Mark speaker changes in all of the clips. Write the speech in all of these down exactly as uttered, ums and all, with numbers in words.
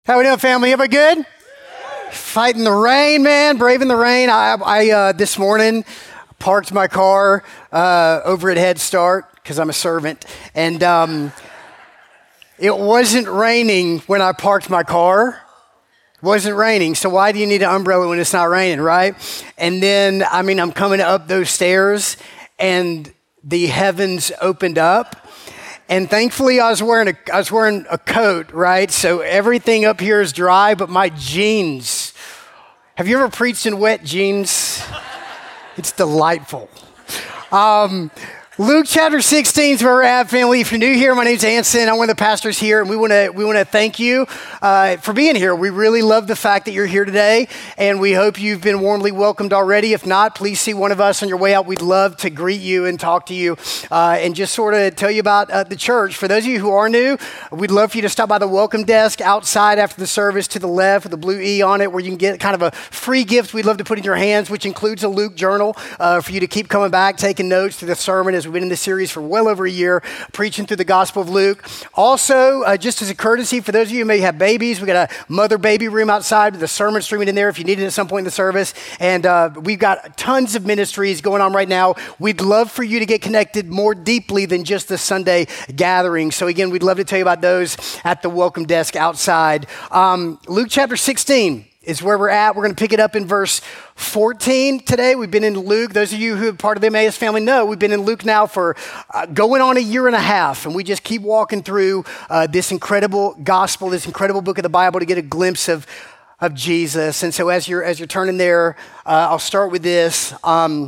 Speaker 1: How we doing, family? Everybody good? Fighting the rain, man. Braving the rain. I, I uh, this morning parked my car uh, over at Head Start because I'm a servant, and um, it wasn't raining when I parked my car. It wasn't raining, so why do you need an umbrella when it's not raining, right? And then, I mean, I'm coming up those stairs, and the heavens opened up. And thankfully, I was wearing a I was wearing a coat, right? So everything up here is dry, but my jeans. Have you ever preached in wet jeans? It's delightful. Um, Luke chapter sixteen is where we're at, family. If you're new here, my name's Anson. I'm one of the pastors here, and we want to we want to thank you uh, for being here. We really love the fact that you're here today, and we hope you've been warmly welcomed already. If not, please see one of us on your way out. We'd love to greet you and talk to you, uh, and just sort of tell you about uh, the church. For those of you who are new, we'd love for you to stop by the welcome desk outside after the service to the left with the blue E on it, where you can get kind of a free gift we'd love to put in your hands, which includes a Luke journal uh, for you to keep coming back, taking notes through the sermon as we've been in this series for well over a year, preaching through the Gospel of Luke. Also, uh, just as a courtesy, for those of you who may have babies, we got a mother-baby room outside with the sermon streaming in there if you need it at some point in the service. And uh, we've got tons of ministries going on right now. We'd love for you to get connected more deeply than just the Sunday gathering. So again, we'd love to tell you about those at the welcome desk outside. Um, Luke chapter sixteen is where we're at. We're going to pick it up in verse fourteen today. We've been in Luke. Those of you who are part of the Emmaus family know we've been in Luke now for uh, going on a year and a half, and we just keep walking through uh, this incredible gospel, this incredible book of the Bible to get a glimpse of, of Jesus. And so as you're as you're turning there, uh, I'll start with this. Um,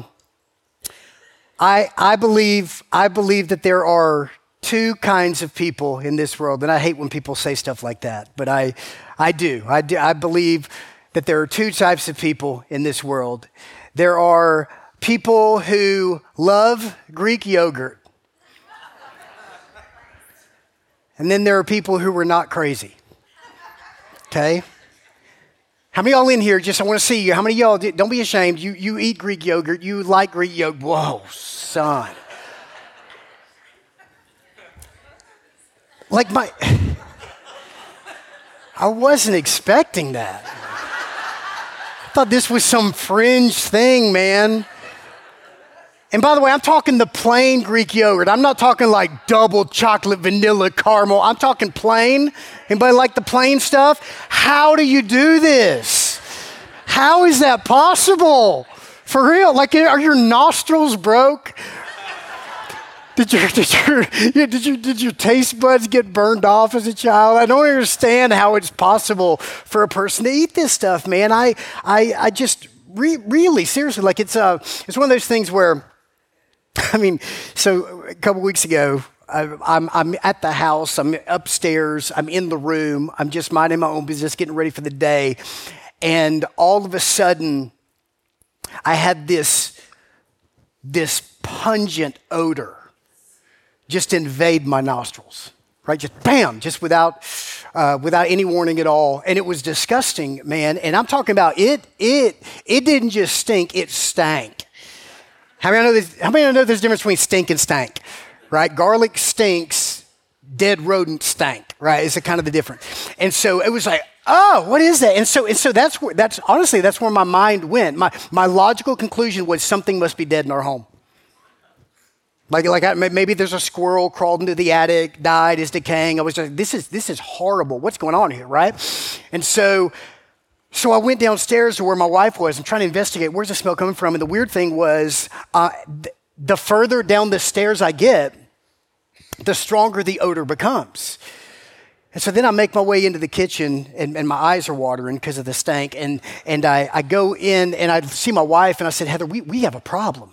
Speaker 1: I I believe I believe that there are two kinds of people in this world, and I hate when people say stuff like that, but I I do. I do. I believe that there are two types of people in this world. There are people who love Greek yogurt, and then there are people who are not crazy. Okay? How many of y'all in here, just I want to see you, how many of y'all, don't be ashamed, you, you eat Greek yogurt, you like Greek yogurt. Whoa, son. Like my... I wasn't expecting that. I thought this was some fringe thing, man. And by the way, I'm talking the plain Greek yogurt. I'm not talking like double chocolate, vanilla, caramel. I'm talking plain. Anybody like the plain stuff? How do you do this? How is that possible? For real? Like, are your nostrils broke? Did your, did, your, did, your, did your taste buds get burned off as a child? I don't understand how it's possible for a person to eat this stuff, man. I I, I just re, really, seriously, like it's, uh, it's one of those things where, I mean, so a couple weeks ago, I, I'm, I'm at the house, I'm upstairs, I'm in the room, I'm just minding my own business, getting ready for the day, and all of a sudden, I had this, this pungent odor just invade my nostrils, right? Just bam, just without uh, without any warning at all. And it was disgusting, man. And I'm talking about it, it, it didn't just stink, it stank. How many know this, how many know there's a difference between stink and stank, right? Garlic stinks, dead rodent stank, right? It's a kind of the difference. And so it was like, oh, what is that? And so and so that's where that's honestly that's where my mind went. My my logical conclusion was something must be dead in our home. Like, like I, maybe there's a squirrel crawled into the attic, died, is decaying. I was like, this is this is horrible. What's going on here, right? And so, so I went downstairs to where my wife was and trying to investigate where's the smell coming from. And the weird thing was, uh, th- the further down the stairs I get, the stronger the odor becomes. And so then I make my way into the kitchen, and, and my eyes are watering because of the stank. And and I, I go in and I see my wife, and I said, Heather, we we have a problem.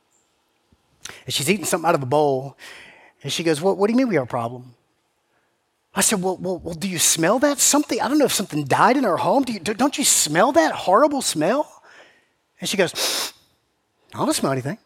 Speaker 1: And she's eating something out of a bowl. And she goes, what, what do you mean we have a problem? I said, well, well, well, do you smell that? Something, I don't know if something died in our home. Do you, don't you smell that horrible smell? And she goes, I don't smell anything.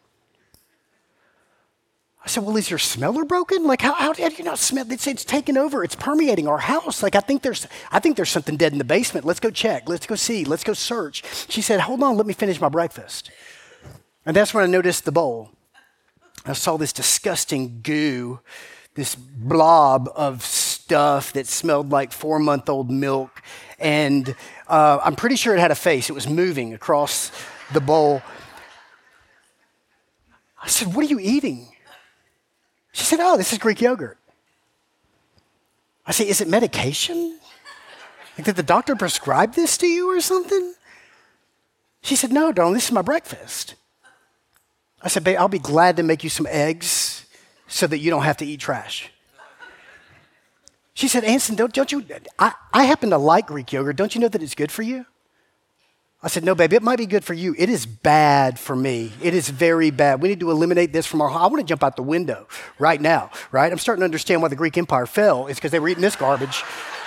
Speaker 1: I said, well, is your smeller broken? Like, how, how did you not smell? It's, it's taken over. It's permeating our house. Like, I think there's, I think there's something dead in the basement. Let's go check. Let's go see. Let's go search. She said, hold on, let me finish my breakfast. And that's when I noticed the bowl. I saw this disgusting goo, this blob of stuff that smelled like four-month-old milk. And uh, I'm pretty sure it had a face. It was moving across the bowl. I said, what are you eating? She said, oh, this is Greek yogurt. I said, is it medication? Like, did the doctor prescribe this to you or something? She said, no, darling, this is my breakfast. I said, babe, I'll be glad to make you some eggs so that you don't have to eat trash. She said, Anson, don't, don't you, I, I happen to like Greek yogurt. Don't you know that it's good for you? I said, no, baby, it might be good for you. It is bad for me. It is very bad. We need to eliminate this from our home. I want to jump out the window right now, right? I'm starting to understand why the Greek Empire fell. It's because they were eating this garbage.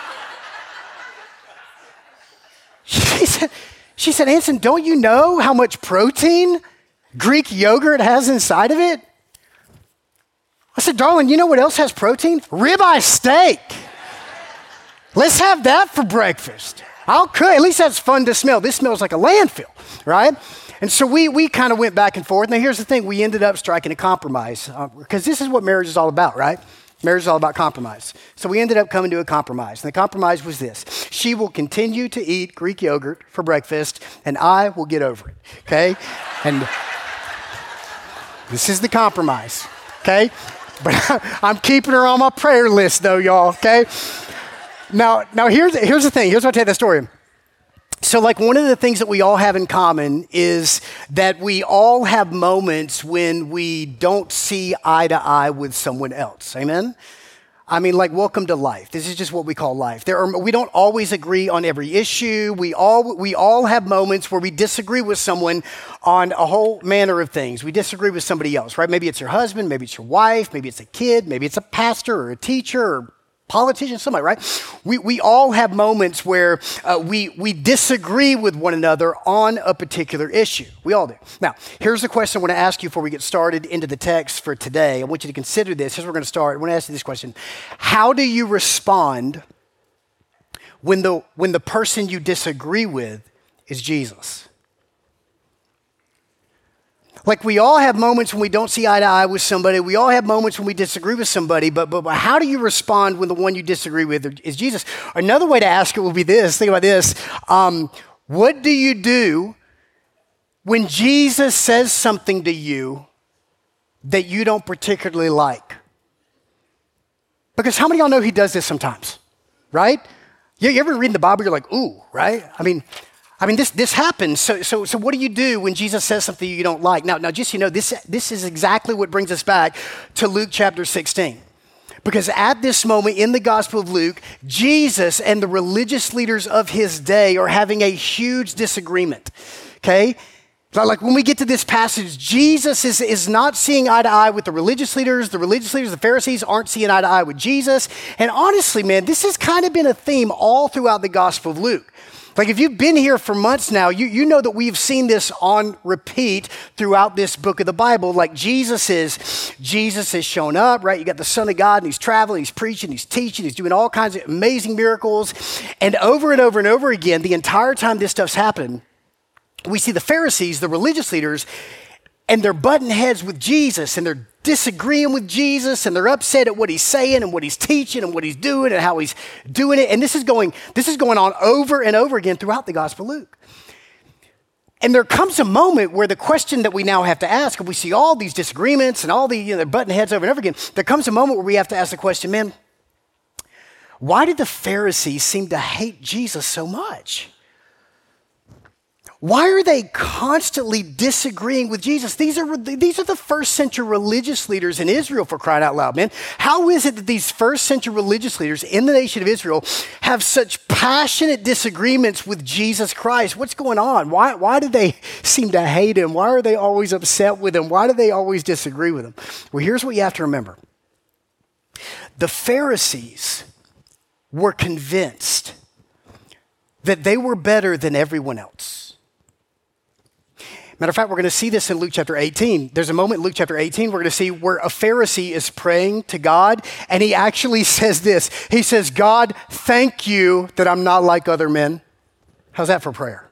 Speaker 1: She said, she said, Anson, don't you know how much protein Greek yogurt has inside of it? I said, darling, you know what else has protein? Ribeye steak. Let's have that for breakfast. I'll cook. At least that's fun to smell. This smells like a landfill, right? And so we we kind of went back and forth. Now, here's the thing. We ended up striking a compromise uh, because this is what marriage is all about, right? Marriage is all about compromise. So we ended up coming to a compromise. And the compromise was this. She will continue to eat Greek yogurt for breakfast, and I will get over it, okay? And this is the compromise, okay? But I'm keeping her on my prayer list, though, y'all, okay? Now, now here's, here's the thing. Here's what I'll tell you the story. So, like, one of the things that we all have in common is that we all have moments when we don't see eye to eye with someone else. Amen? I mean, like, welcome to life. This is just what we call life. There are, we don't always agree on every issue. We all, we all have moments where we disagree with someone on a whole manner of things. We disagree with somebody else, right? Maybe it's your husband, maybe it's your wife, maybe it's a kid, maybe it's a pastor or a teacher or politician, somebody, right? We we all have moments where uh, we we disagree with one another on a particular issue. We all do. Now, here's the question I want to ask you before we get started into the text for today. I want you to consider this. Here's where we're going to start. I want to ask you this question. How do you respond when the when the person you disagree with is Jesus? Like, we all have moments when we don't see eye to eye with somebody. We all have moments when we disagree with somebody, but, but, but how do you respond when the one you disagree with is Jesus? Another way to ask it would be this. Think about this. Um, what do you do when Jesus says something to you that you don't particularly like? Because how many of y'all know he does this sometimes, right? You, you ever read in the Bible, you're like, ooh, right? I mean... I mean, this this happens. So, so, so what do you do when Jesus says something you don't like? Now, now, just so you know, this this is exactly what brings us back to Luke chapter sixteen. Because at this moment in the Gospel of Luke, Jesus and the religious leaders of his day are having a huge disagreement, okay? Like when we get to this passage, Jesus is, is not seeing eye to eye with the religious leaders. The religious leaders, the Pharisees, aren't seeing eye to eye with Jesus. And honestly, man, this has kind of been a theme all throughout the Gospel of Luke. Like, if you've been here for months now, you, you know that we've seen this on repeat throughout this book of the Bible. Like, Jesus is, Jesus has shown up, right? You got the Son of God, and he's traveling, he's preaching, he's teaching, he's doing all kinds of amazing miracles. And over and over and over again, the entire time this stuff's happened, we see the Pharisees, the religious leaders, and they're butting heads with Jesus, and they're disagreeing with Jesus, and they're upset at what he's saying and what he's teaching and what he's doing and how he's doing it. And this is going, this is going on over and over again throughout the Gospel of Luke. And there comes a moment where the question that we now have to ask, if we see all these disagreements and all the, you know, they're butting heads over and over again, there comes a moment where we have to ask the question, man, why did the Pharisees seem to hate Jesus so much? Why are they constantly disagreeing with Jesus? These are, these are the first century religious leaders in Israel, for crying out loud, man. How is it that these first century religious leaders in the nation of Israel have such passionate disagreements with Jesus Christ? What's going on? Why, why do they seem to hate him? Why are they always upset with him? Why do they always disagree with him? Well, here's what you have to remember. The Pharisees were convinced that they were better than everyone else. Matter of fact, we're going to see this in Luke chapter eighteen. There's a moment in Luke chapter eighteen we're going to see where a Pharisee is praying to God, and he actually says this. He says, God, thank you that I'm not like other men. How's that for prayer?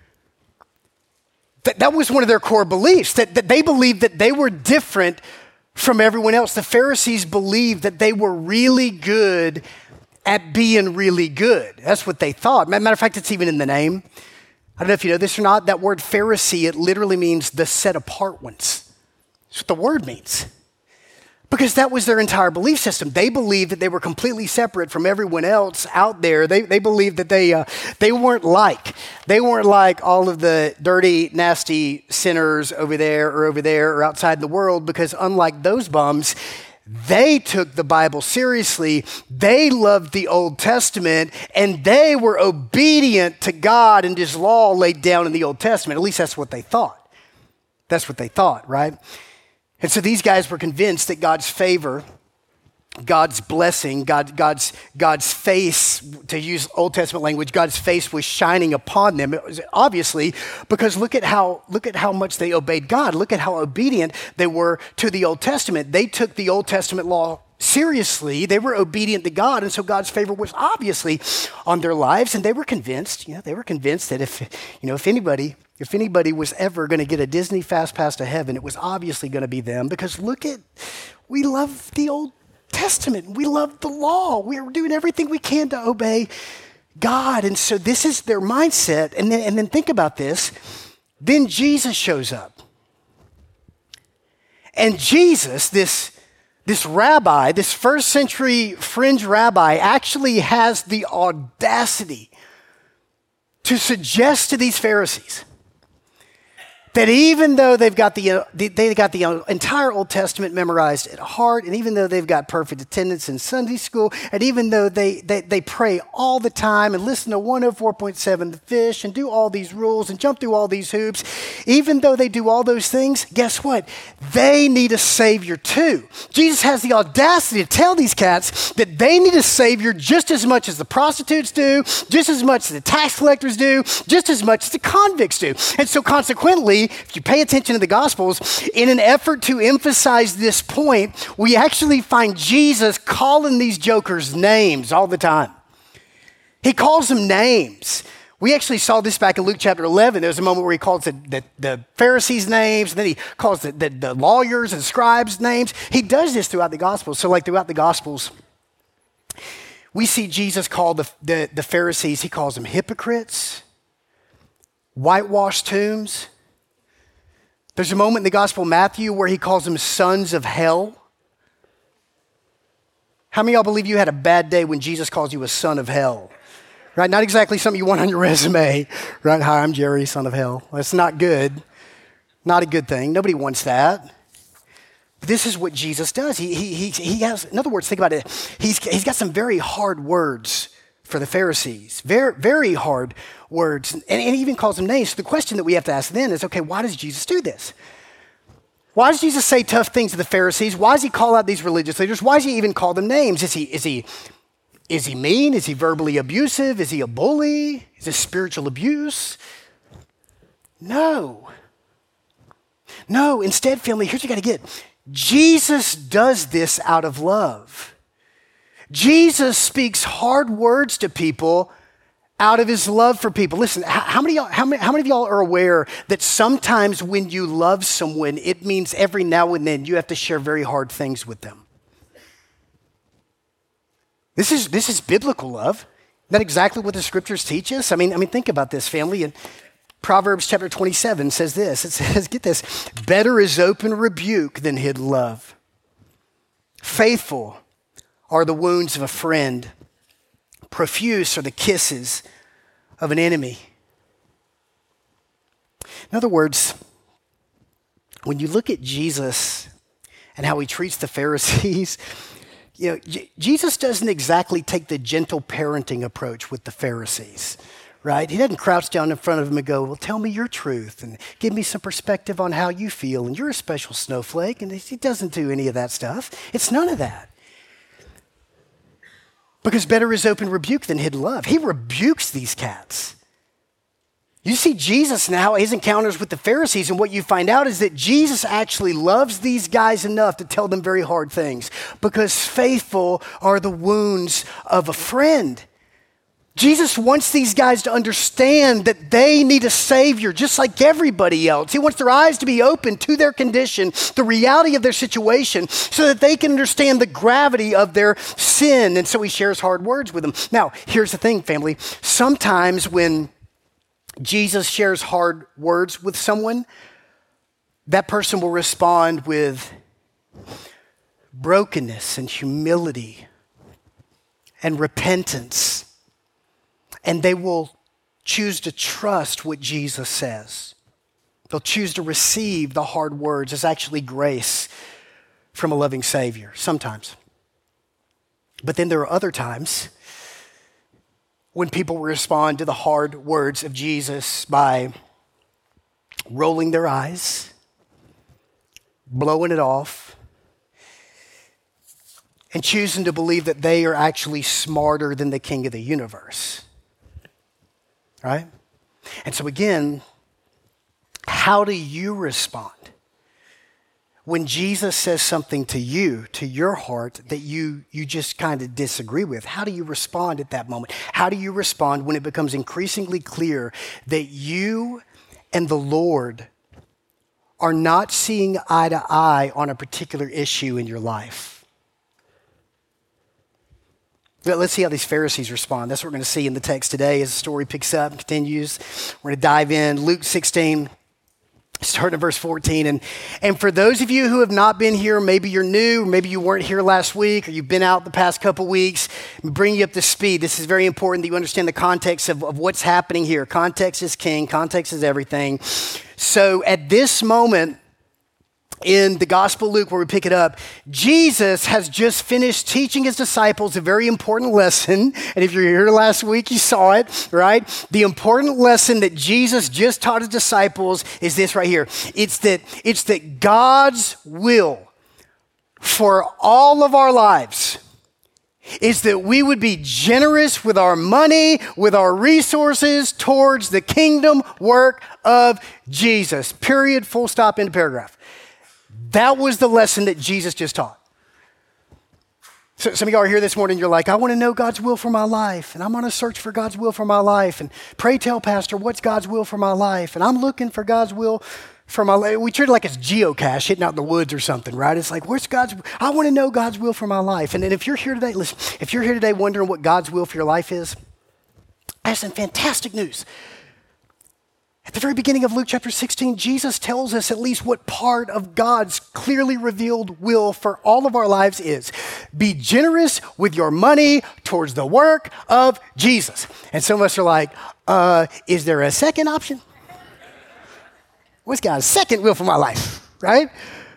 Speaker 1: That, that was one of their core beliefs, that, that they believed that they were different from everyone else. The Pharisees believed that they were really good at being really good. That's what they thought. Matter of fact, it's even in the name. I don't know if you know this or not. That word Pharisee, it literally means the set apart ones. That's what the word means. Because that was their entire belief system. They believed that they were completely separate from everyone else out there. They, they believed that they, uh, they weren't like. They weren't like all of the dirty, nasty sinners over there or over there or outside the world, because unlike those bums, they took the Bible seriously. They loved the Old Testament, and they were obedient to God and His law laid down in the Old Testament. At least that's what they thought. That's what they thought, right? And so these guys were convinced that God's favor, God's blessing, God, God's, God's face, to use Old Testament language, God's face was shining upon them. It was obviously because look at how look at how much they obeyed God. Look at how obedient they were to the Old Testament. They took the Old Testament law seriously. They were obedient to God, and so God's favor was obviously on their lives. And they were convinced, you know, they were convinced that if you know if anybody. If anybody was ever going to get a Disney Fast Pass to heaven, it was obviously going to be them, because look at, we love the Old Testament. We love the law. We're doing everything we can to obey God. And so this is their mindset. And then, and then think about this. Then Jesus shows up. And Jesus, this, this rabbi, this first century fringe rabbi, actually has the audacity to suggest to these Pharisees that even though they've got the, uh, they got the entire Old Testament memorized at heart, and even though they've got perfect attendance in Sunday school, and even though they, they, they pray all the time and listen to one oh four point seven The Fish and do all these rules and jump through all these hoops, even though they do all those things, guess what? They need a Savior too. Jesus has the audacity to tell these cats that they need a Savior just as much as the prostitutes do, just as much as the tax collectors do, just as much as the convicts do. And so consequently, if you pay attention to the Gospels, in an effort to emphasize this point, we actually find Jesus calling these jokers names all the time. He calls them names. We actually saw this back in Luke chapter eleven. There was a moment where he calls the, the, the Pharisees names, and then he calls the, the, the lawyers and scribes names. He does this throughout the Gospels. So like throughout the Gospels, we see Jesus call the, the, the Pharisees, he calls them hypocrites, whitewashed tombs. There's a moment in the Gospel of Matthew where he calls them sons of hell. How many of y'all believe you had a bad day when Jesus calls you a son of hell? Right? Not exactly something you want on your resume. Right? Hi, I'm Jerry, son of hell. That's not good. Not a good thing. Nobody wants that. This is what Jesus does. He, he, he, he has, in other words, think about it. He's, he's got some very hard words for the Pharisees. Very, very hard words. And, and he even calls them names. So the question that we have to ask then is, okay, why does Jesus do this? Why does Jesus say tough things to the Pharisees? Why does he call out these religious leaders? Why does he even call them names? Is he, is he, is he mean? Is he verbally abusive? Is he a bully? Is this spiritual abuse? No. No, instead, family, here's what you got to get. Jesus does this out of love. Jesus speaks hard words to people out of his love for people. Listen, how many, how many, how many of y'all are aware that sometimes when you love someone, it means every now and then you have to share very hard things with them? This is, this is biblical love. Isn't that exactly what the scriptures teach us? I mean, I mean, think about this, family. And Proverbs chapter twenty-seven says this. It says, get this, better is open rebuke than hidden love. Faithful are the wounds of a friend. Profuse are the kisses of an enemy. In other words, when you look at Jesus and how he treats the Pharisees, you know, J- Jesus doesn't exactly take the gentle parenting approach with the Pharisees, right? He doesn't crouch down in front of them and go, well, tell me your truth and give me some perspective on how you feel, and you're a special snowflake. And he doesn't do any of that stuff. It's none of that. Because better is open rebuke than hidden love. He rebukes these cats. You see Jesus now, his encounters with the Pharisees, and what you find out is that Jesus actually loves these guys enough to tell them very hard things, because faithful are the wounds of a friend. Jesus wants these guys to understand that they need a Savior just like everybody else. He wants their eyes to be open to their condition, the reality of their situation, so that they can understand the gravity of their sin. And so he shares hard words with them. Now, here's the thing, family. Sometimes when Jesus shares hard words with someone, that person will respond with brokenness and humility and repentance. And they will choose to trust what Jesus says. They'll choose to receive the hard words as actually grace from a loving Savior, sometimes. But then there are other times when people respond to the hard words of Jesus by rolling their eyes, blowing it off, and choosing to believe that they are actually smarter than the King of the universe. Right? And so again, how do you respond when Jesus says something to you, to your heart, that you, you just kind of disagree with? How do you respond at that moment? How do you respond when it becomes increasingly clear that you and the Lord are not seeing eye to eye on a particular issue in your life? Let's see how these Pharisees respond. That's what we're going to see in the text today as the story picks up and continues. We're going to dive in. Luke sixteen, starting at verse fourteen. And, and for those of you who have not been here, maybe you're new, maybe you weren't here last week, or you've been out the past couple weeks, bring you up to speed. This is very important that you understand the context of, of what's happening here. Context is king. Context is everything. So at this moment, in the Gospel of Luke, where we pick it up, Jesus has just finished teaching his disciples a very important lesson. And if you're here last week, you saw it, right? The important lesson that Jesus just taught his disciples is this right here. It's that, it's that God's will for all of our lives is that we would be generous with our money, with our resources towards the kingdom work of Jesus. Period, full stop, end of paragraph. That was the lesson that Jesus just taught. So some of y'all are here this morning, you're like, I want to know God's will for my life, and I'm on a search for God's will for my life, and pray tell, Pastor, what's God's will for my life? And I'm looking for God's will for my life. We treat it like it's geocache, hitting out in the woods or something, right? It's like, where's God's, I want to know God's will for my life. And then if you're here today, listen, if you're here today wondering what God's will for your life is, I have some fantastic news. At the very beginning of Luke chapter sixteen, Jesus tells us at least what part of God's clearly revealed will for all of our lives is. Be generous with your money towards the work of Jesus. And some of us are like, uh, is there a second option? What's God's second will for my life, right?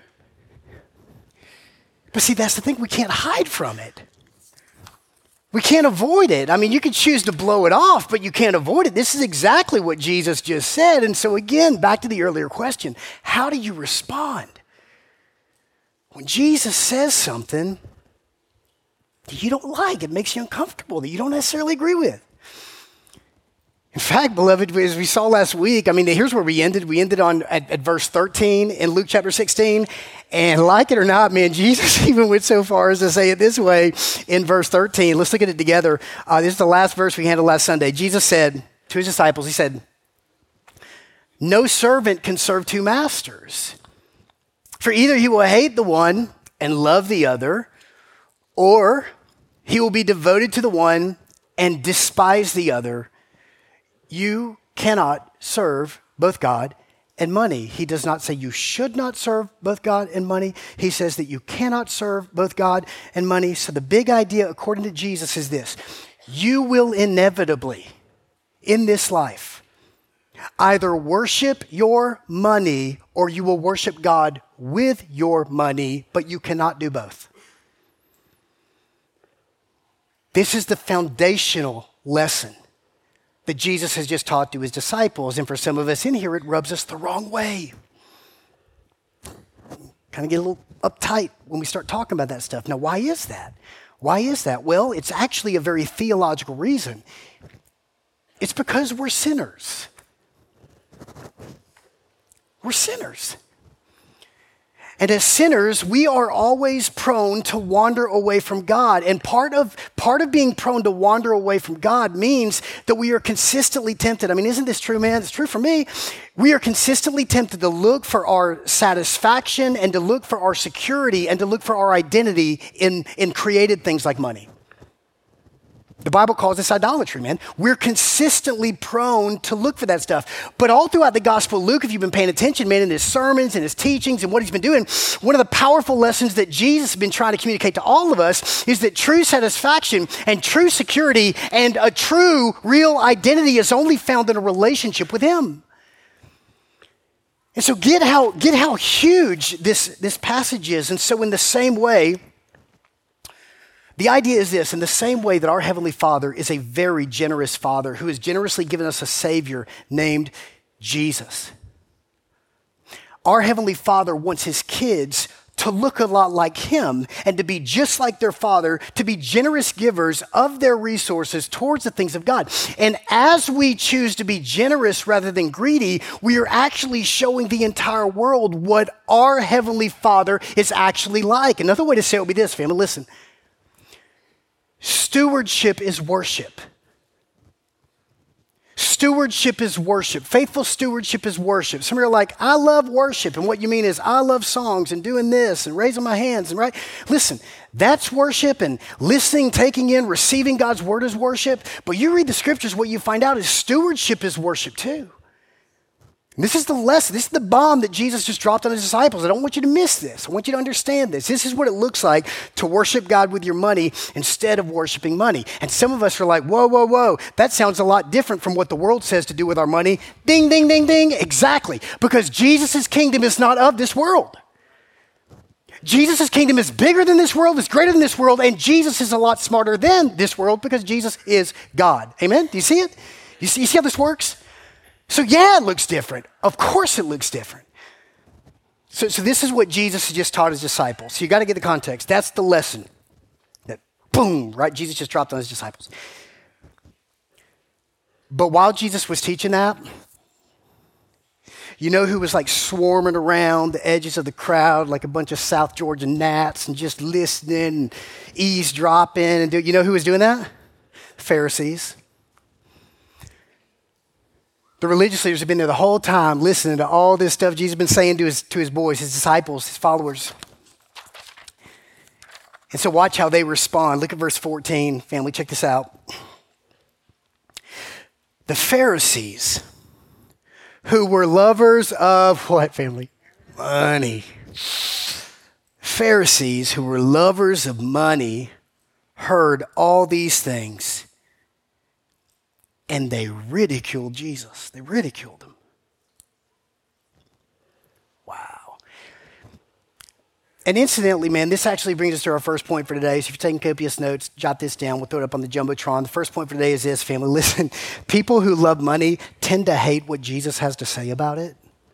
Speaker 1: But see, that's the thing, we can't hide from it. We can't avoid it. I mean, you can choose to blow it off, but you can't avoid it. This is exactly what Jesus just said. And so again, back to the earlier question, how do you respond when Jesus says something that you don't like, it makes you uncomfortable, that you don't necessarily agree with? In fact, beloved, as we saw last week, I mean, here's where we ended. We ended on at, at verse thirteen in Luke chapter sixteen. And like it or not, man, Jesus even went so far as to say it this way in verse thirteen. Let's look at it together. Uh, this is the last verse we handled last Sunday. Jesus said to his disciples, he said, no servant can serve two masters. For either he will hate the one and love the other, or he will be devoted to the one and despise the other. You cannot serve both God and money. He does not say you should not serve both God and money. He says that you cannot serve both God and money. So the big idea, according to Jesus, is this. You will inevitably, in this life, either worship your money or you will worship God with your money, but you cannot do both. This is the foundational lesson that Jesus has just taught to his disciples. And for some of us in here, it rubs us the wrong way. Kind of get a little uptight when we start talking about that stuff. Now, why is that? Why is that? Well, it's actually a very theological reason. It's because we're sinners. We're sinners. And as sinners, we are always prone to wander away from God. And part of, part of being prone to wander away from God means that we are consistently tempted. I mean, isn't this true, man? It's true for me. We are consistently tempted to look for our satisfaction and to look for our security and to look for our identity in, in created things like money. The Bible calls this idolatry, man. We're consistently prone to look for that stuff. But all throughout the Gospel of Luke, if you've been paying attention, man, in his sermons and his teachings and what he's been doing, one of the powerful lessons that Jesus has been trying to communicate to all of us is that true satisfaction and true security and a true, real identity is only found in a relationship with him. And so get how, get how huge this, this passage is. And so in the same way, the idea is this: in the same way that our Heavenly Father is a very generous Father who has generously given us a Savior named Jesus, our Heavenly Father wants his kids to look a lot like him and to be just like their Father, to be generous givers of their resources towards the things of God. And as we choose to be generous rather than greedy, we are actually showing the entire world what our Heavenly Father is actually like. Another way to say it would be this, family, listen. Stewardship is worship. Stewardship is worship. Faithful stewardship is worship. Some of you are like, I love worship. And what you mean is, I love songs and doing this and raising my hands and right. Listen, that's worship, and listening, taking in, receiving God's word is worship. But you read the scriptures, what you find out is stewardship is worship too. And this is the lesson. This is the bomb that Jesus just dropped on his disciples. I don't want you to miss this. I want you to understand this. This is what it looks like to worship God with your money instead of worshiping money. And some of us are like, whoa, whoa, whoa. That sounds a lot different from what the world says to do with our money. Ding, ding, ding, ding. Exactly. Because Jesus' kingdom is not of this world. Jesus' kingdom is bigger than this world, is greater than this world, and Jesus is a lot smarter than this world because Jesus is God. Amen? Do you see it? You see, you see how this works? So yeah, it looks different. Of course it looks different. So, so this is what Jesus just taught his disciples. So you got to get the context. That's the lesson. That boom, right? Jesus just dropped on his disciples. But while Jesus was teaching that, you know who was like swarming around the edges of the crowd like a bunch of South Georgia gnats and just listening and eavesdropping and do, you know who was doing that? Pharisees. The religious leaders have been there the whole time listening to all this stuff Jesus has been saying to his, to his boys, his disciples, his followers. And so watch how they respond. Look at verse fourteen. Family, check this out. The Pharisees, who were lovers of what, family? Money. Pharisees, who were lovers of money, heard all these things. And they ridiculed Jesus. They ridiculed him. Wow. And incidentally, man, this actually brings us to our first point for today. So if you're taking copious notes, jot this down. We'll throw it up on the Jumbotron. The first point for today is this, family. Listen, people who love money tend to hate what Jesus has to say about it.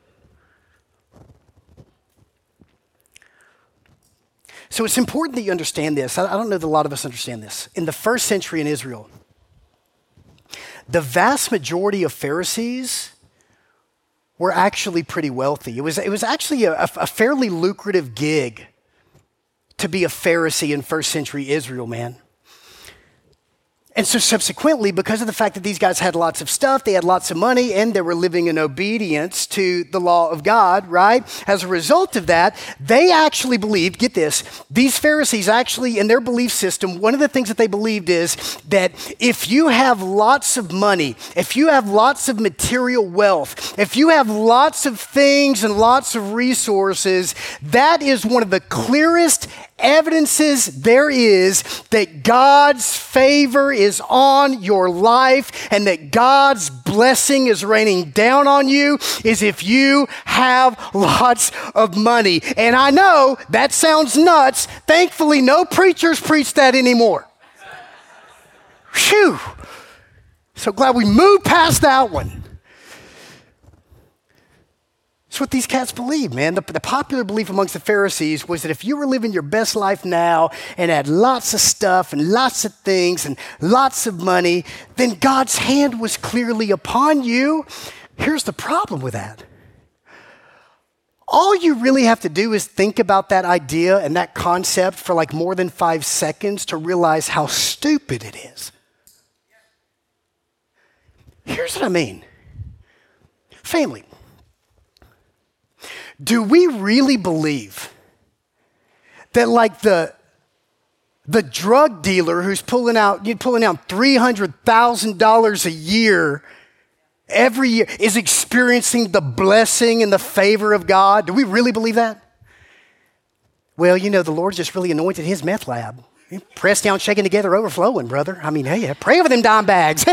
Speaker 1: So it's important that you understand this. I don't know that a lot of us understand this. In the first century in Israel, the vast majority of Pharisees were actually pretty wealthy. It was, it was actually a, a fairly lucrative gig to be a Pharisee in first century Israel, man. And so subsequently, because of the fact that these guys had lots of stuff, they had lots of money, and they were living in obedience to the law of God, right? As a result of that, they actually believed, get this, these Pharisees actually, in their belief system, one of the things that they believed is that if you have lots of money, if you have lots of material wealth, if you have lots of things and lots of resources, that is one of the clearest evidences there is that God's favor is on your life and that God's blessing is raining down on you is if you have lots of money. And I know that sounds nuts. Thankfully, no preachers preach that anymore. Phew. So glad we moved past that one. That's what these cats believe, man. The, the popular belief amongst the Pharisees was that if you were living your best life now and had lots of stuff and lots of things and lots of money, then God's hand was clearly upon you. Here's the problem with that. All you really have to do is think about that idea and that concept for like more than five seconds to realize how stupid it is. Here's what I mean. Family, do we really believe that like the, the drug dealer who's pulling out, you're pulling out three hundred thousand dollars a year every year is experiencing the blessing and the favor of God? Do we really believe that? Well, you know, the Lord just really anointed his meth lab. Pressed down, shaking together, overflowing, brother. I mean, hey, pray over them dime bags.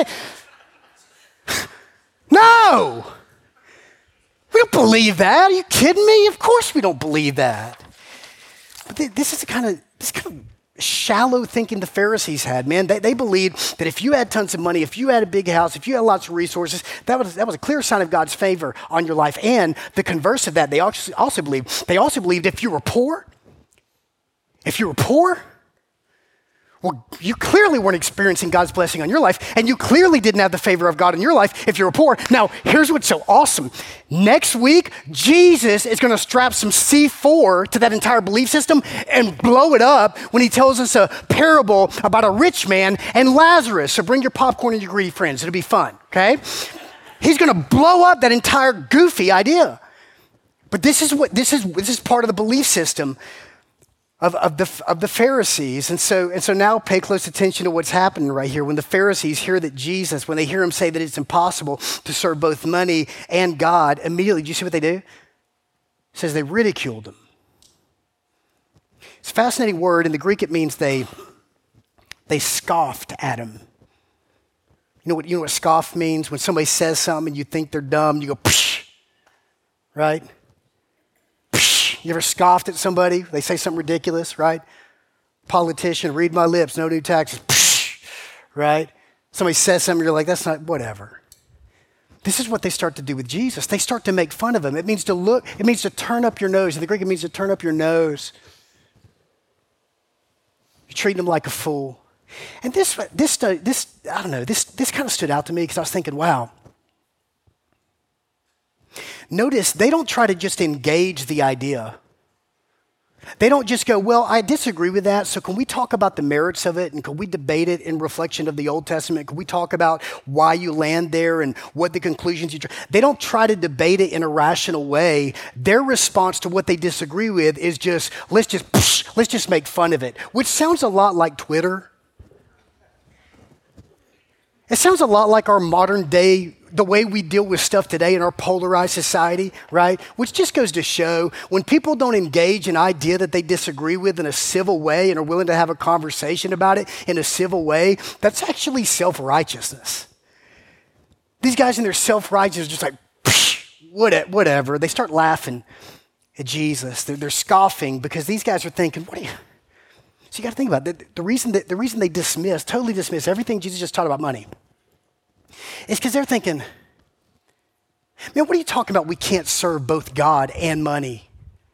Speaker 1: No! We don't believe that. Are you kidding me? Of course we don't believe that. But th- this is the kind of, this kind of shallow thinking the Pharisees had, man. They, they believed that if you had tons of money, if you had a big house, if you had lots of resources, that was, that was a clear sign of God's favor on your life. And the converse of that, they also, also believed, they also believed if you were poor, if you were poor, well, you clearly weren't experiencing God's blessing on your life, and you clearly didn't have the favor of God in your life if you were poor. Now, here's what's so awesome. Next week, Jesus is going to strap some C four to that entire belief system and blow it up when he tells us a parable about a rich man and Lazarus. So bring your popcorn and your greedy friends. It'll be fun, okay? He's going to blow up that entire goofy idea. But this is what this is this is part of the belief system Of, of, the, of the Pharisees. And so, and so now pay close attention to what's happening right here. When the Pharisees hear that Jesus, when they hear him say that it's impossible to serve both money and God, immediately, do you see what they do? It says they ridiculed him. It's a fascinating word. In the Greek, it means they, they scoffed at him. You know what, you know what scoff means? When somebody says something and you think they're dumb, you go, psh, right? You ever scoffed at somebody? They say something ridiculous, right? Politician, read my lips, no new taxes, psh, right? Somebody says something, you're like, that's not, whatever. This is what they start to do with Jesus. They start to make fun of him. It means to look, it means to turn up your nose. In the Greek, it means to turn up your nose. You're treating him like a fool. And this, this, this, I don't know, this, this kind of stood out to me because I was thinking, wow. Notice they don't try to just engage the idea. They don't just go, well, I disagree with that, so can we talk about the merits of it, and can we debate it in reflection of the Old Testament? Can we talk about why you land there and what the conclusions you try? They don't try to debate it in a rational way. Their response to what they disagree with is just, let's just, psh, let's just make fun of it, which sounds a lot like Twitter. It sounds a lot like our modern day, the way we deal with stuff today in our polarized society, right? Which just goes to show when people don't engage an idea that they disagree with in a civil way and are willing to have a conversation about it in a civil way, that's actually self-righteousness. These guys in their self-righteousness are just like, psh, whatever. They start laughing at Jesus. They're, they're scoffing because these guys are thinking, what are you... So you got to think about it. The, the, reason that, the reason they dismiss, totally dismiss everything Jesus just taught about money is because they're thinking, man, what are you talking about? We can't serve both God and money.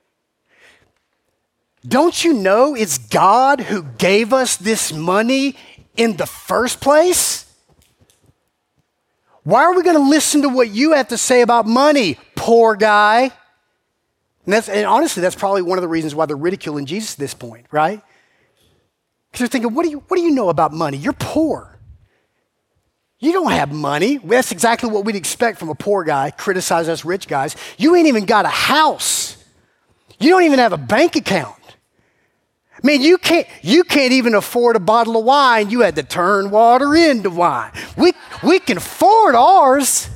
Speaker 1: Don't you know it's God who gave us this money in the first place? Why are we going to listen to what you have to say about money, poor guy? And, that's, and honestly, that's probably one of the reasons why they're ridiculing Jesus at this point, right? Because they're thinking, what do you, what do you know about money? You're poor. You don't have money. That's exactly what we'd expect from a poor guy, criticize us rich guys. You ain't even got a house. You don't even have a bank account. Man, you can't, you can't even afford a bottle of wine. You had to turn water into wine. We, we can afford ours.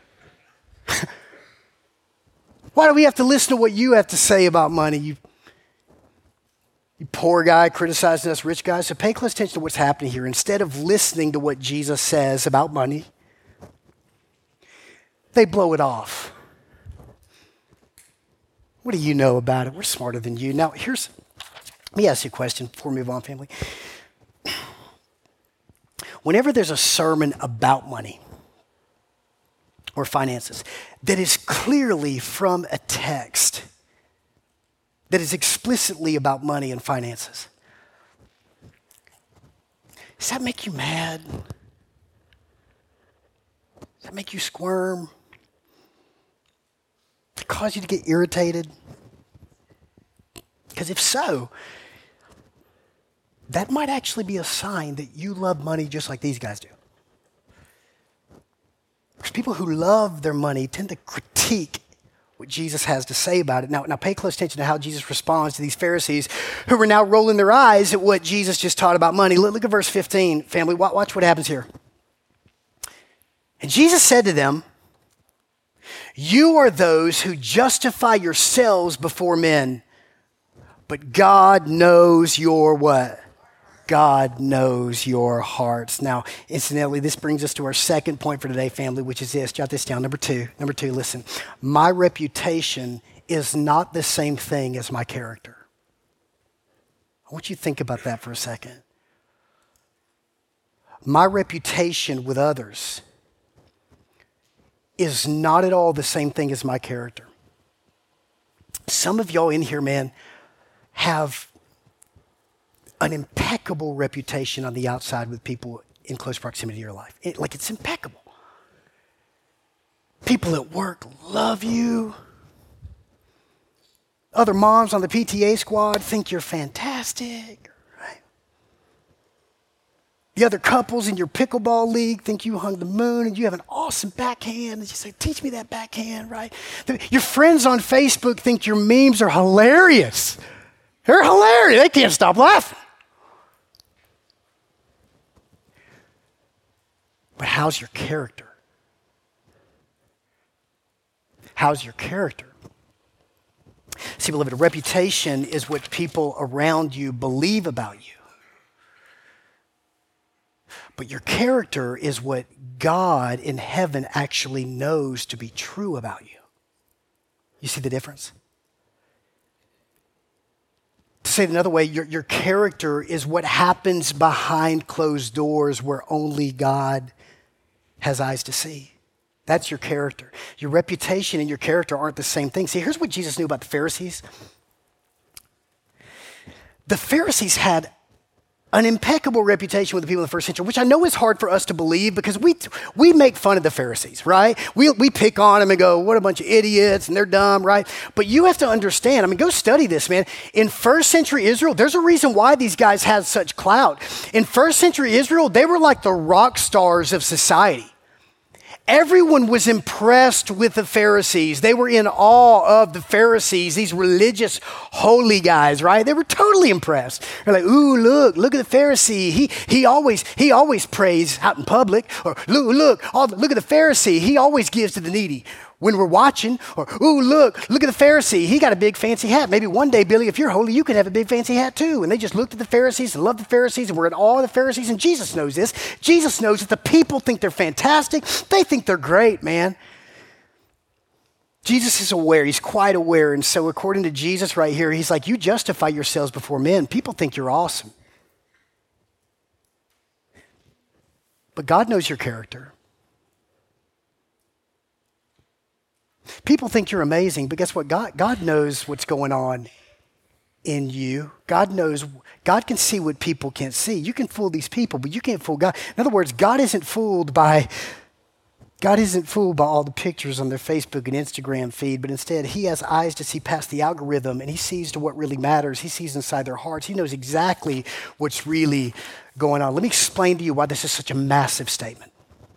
Speaker 1: Why do we have to listen to what you have to say about money? You, you poor guy criticizing us rich guys. So pay close attention to what's happening here. Instead of listening to what Jesus says about money, they blow it off. What do you know about it? We're smarter than you. Now, here's, let me ask you a question before we move on, family. Whenever there's a sermon about money or finances that is clearly from a text that is explicitly about money and finances, does that make you mad? Does that make you squirm? cause you to get irritated? Because if so, that might actually be a sign that you love money just like these guys do. Because people who love their money tend to critique what Jesus has to say about it. Now, now pay close attention to how Jesus responds to these Pharisees who are now rolling their eyes at what Jesus just taught about money. Look, look at verse fifteen, family. Watch what happens here. And Jesus said to them, "You are those who justify yourselves before men, but God knows your" what? God knows your hearts. Now, incidentally, this brings us to our second point for today, family, which is this. Jot this down. Number two. Number two, listen. My reputation is not the same thing as my character. I want you to think about that for a second. My reputation with others is not at all the same thing as my character. Some of y'all in here, man, have an impeccable reputation on the outside with people in close proximity to your life. It, like it's impeccable. People at work love you. Other moms on the P T A squad think you're fantastic, right? The other couples in your pickleball league think you hung the moon and you have an awesome backhand. And you say, teach me that backhand, right? The, your friends on Facebook think your memes are hilarious. They're hilarious. They can't stop laughing. But how's your character? How's your character? See, beloved, a reputation is what people around you believe about you. But your character is what God in heaven actually knows to be true about you. You see the difference? To say it another way, your, your character is what happens behind closed doors where only God has eyes to see. That's your character. Your reputation and your character aren't the same thing. See, here's what Jesus knew about the Pharisees. The Pharisees had an impeccable reputation with the people in the first century, which I know is hard for us to believe because we we make fun of the Pharisees, right? We we pick on them and go, what a bunch of idiots and they're dumb, right? But you have to understand, I mean, go study this, man. In first century Israel, there's a reason why these guys had such clout. In first century Israel, they were like the rock stars of society. Everyone was impressed with the Pharisees. They were in awe of the Pharisees, these religious, holy guys, right? They were totally impressed. They're like, ooh, look, look at the Pharisee. He he always he always prays out in public. Or look, look, all, look at the Pharisee. He always gives to the needy when we're watching. Or, ooh, look, look at the Pharisee. He got a big fancy hat. Maybe one day, Billy, if you're holy, you can have a big fancy hat too. And they just looked at the Pharisees and loved the Pharisees and were in awe of the Pharisees. And Jesus knows this. Jesus knows that the people think they're fantastic. They think they're great, man. Jesus is aware. He's quite aware. And so according to Jesus right here, he's like, you justify yourselves before men. People think you're awesome. But God knows your character. People think you're amazing, but guess what? God, God knows what's going on in you. God knows, God can see what people can't see. You can fool these people, but you can't fool God. In other words, God isn't fooled by, God isn't fooled by all the pictures on their Facebook and Instagram feed, but instead he has eyes to see past the algorithm and he sees to what really matters. He sees inside their hearts. He knows exactly what's really going on. Let me explain to you why this is such a massive statement.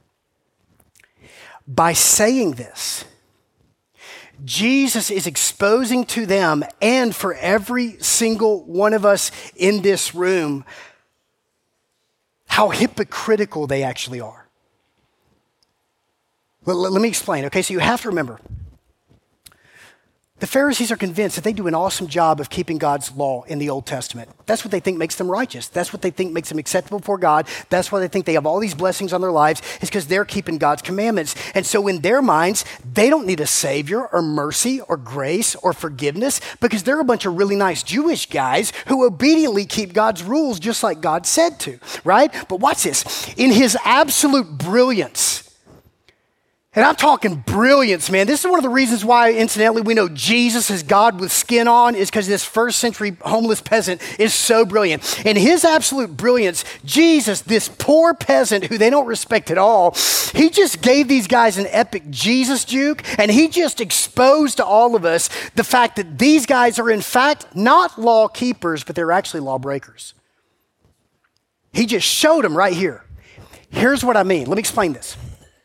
Speaker 1: By saying this, Jesus is exposing to them and for every single one of us in this room how hypocritical they actually are. Let, let me explain. Okay, so you have to remember, the Pharisees are convinced that they do an awesome job of keeping God's law in the Old Testament. That's what they think makes them righteous. That's what they think makes them acceptable before God. That's why they think they have all these blessings on their lives. It's because they're keeping God's commandments. And so in their minds, they don't need a savior or mercy or grace or forgiveness because they're a bunch of really nice Jewish guys who obediently keep God's rules just like God said to, right? But watch this. In his absolute brilliance, And I'm talking brilliance, man. This is one of the reasons why, incidentally, we know Jesus is God with skin on, is because this first century homeless peasant is so brilliant. In his absolute brilliance, Jesus, this poor peasant who they don't respect at all, he just gave these guys an epic Jesus juke, and he just exposed to all of us the fact that these guys are in fact not law keepers, but they're actually law breakers. He just showed them right here. Here's what I mean. Let me explain this.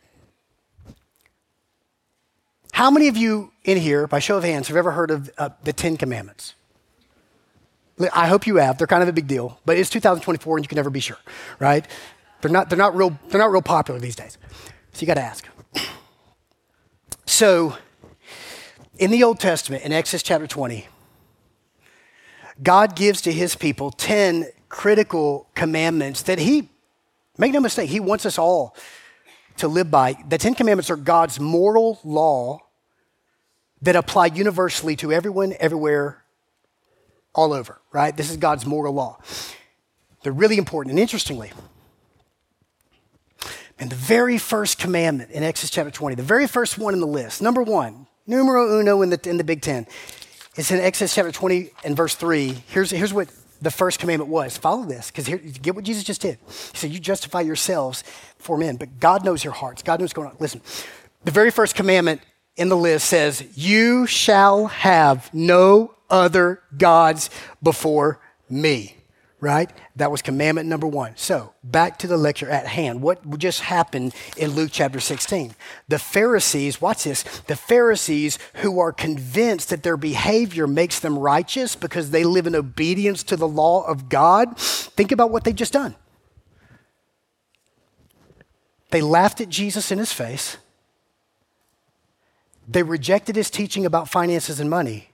Speaker 1: How many of you in here, by show of hands, have ever heard of uh, the Ten Commandments? I hope you have. They're kind of a big deal, but it's two thousand twenty-four and you can never be sure, right? They're not, they're not real, they're not real popular these days. So you got to ask. So in the Old Testament, in Exodus chapter twenty, God gives to his people ten critical commandments that he, make no mistake, he wants us all to live by. The Ten Commandments are God's moral law that apply universally to everyone, everywhere, all over, right? This is God's moral law. They're really important. And interestingly, and the very first commandment in Exodus chapter twenty, the very first one in the list, number one, numero uno in the, in the Big Ten, it's in Exodus chapter twenty and verse three. Here's, here's what the first commandment was. Follow this, because here, get what Jesus just did. He said, you justify yourselves for men, but God knows your hearts. God knows what's going on. Listen, the very first commandment in the list says, you shall have no other gods before me, right? That was commandment number one. So back to the lecture at hand. What just happened in Luke chapter sixteen? The Pharisees, watch this, the Pharisees who are convinced that their behavior makes them righteous because they live in obedience to the law of God, think about what they've just done. They laughed at Jesus in his face. They rejected his teaching about finances and money.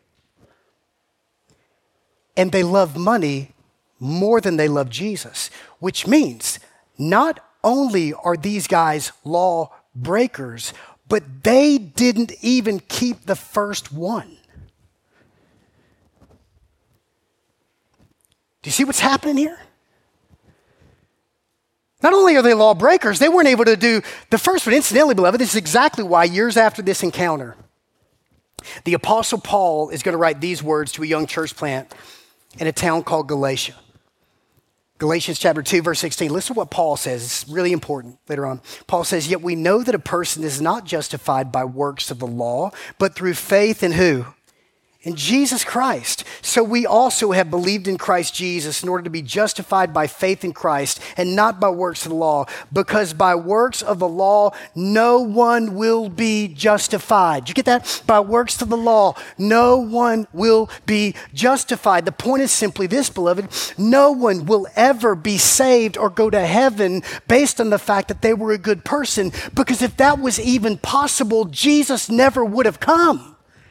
Speaker 1: And they love money more than they love Jesus, which means not only are these guys law breakers, but they didn't even keep the first one. Do you see what's happening here? Not only are they law breakers, they weren't able to do the first one. Incidentally, beloved, this is exactly why years after this encounter, the Apostle Paul is going to write these words to a young church plant in a town called Galatia. Galatians chapter two, verse sixteen. Listen to what Paul says. It's really important later on. Paul says, yet we know that a person is not justified by works of the law, but through faith in who? In Jesus Christ. So we also have believed in Christ Jesus in order to be justified by faith in Christ and not by works of the law, because by works of the law, no one will be justified. Did you get that? By works of the law, no one will be justified. The point is simply this, beloved. No one will ever be saved or go to heaven based on the fact that they were a good person, because if that was even possible, Jesus never would have come.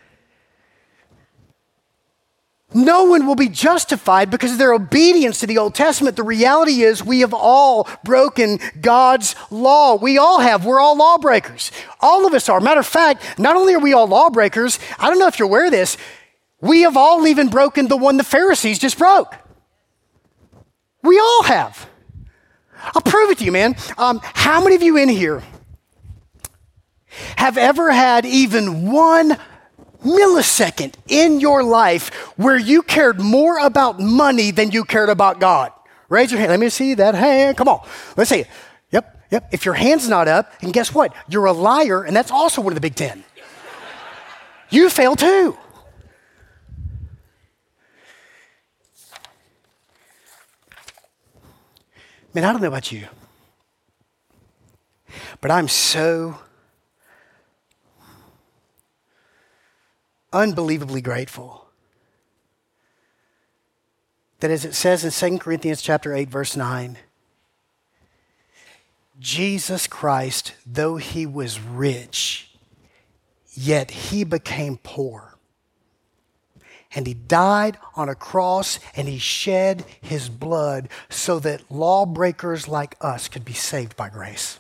Speaker 1: No one will be justified because of their obedience to the Old Testament. The reality is we have all broken God's law. We all have. We're all lawbreakers. All of us are. Matter of fact, not only are we all lawbreakers, I don't know if you're aware of this, we have all even broken the one the Pharisees just broke. We all have. I'll prove it to you, man. Um, how many of you in here have ever had even one millisecond in your life where you cared more about money than you cared about God? Raise your hand. Let me see that hand. Come on. Let's see it. Yep, yep. If your hand's not up, and guess what? You're a liar, and that's also one of the Big Ten. You fail too. Man, I don't know about you, but I'm so unbelievably grateful that, as it says in Second Corinthians chapter eight, verse nine, Jesus Christ, though he was rich, yet he became poor. And he died on a cross and he shed his blood so that lawbreakers like us could be saved by grace.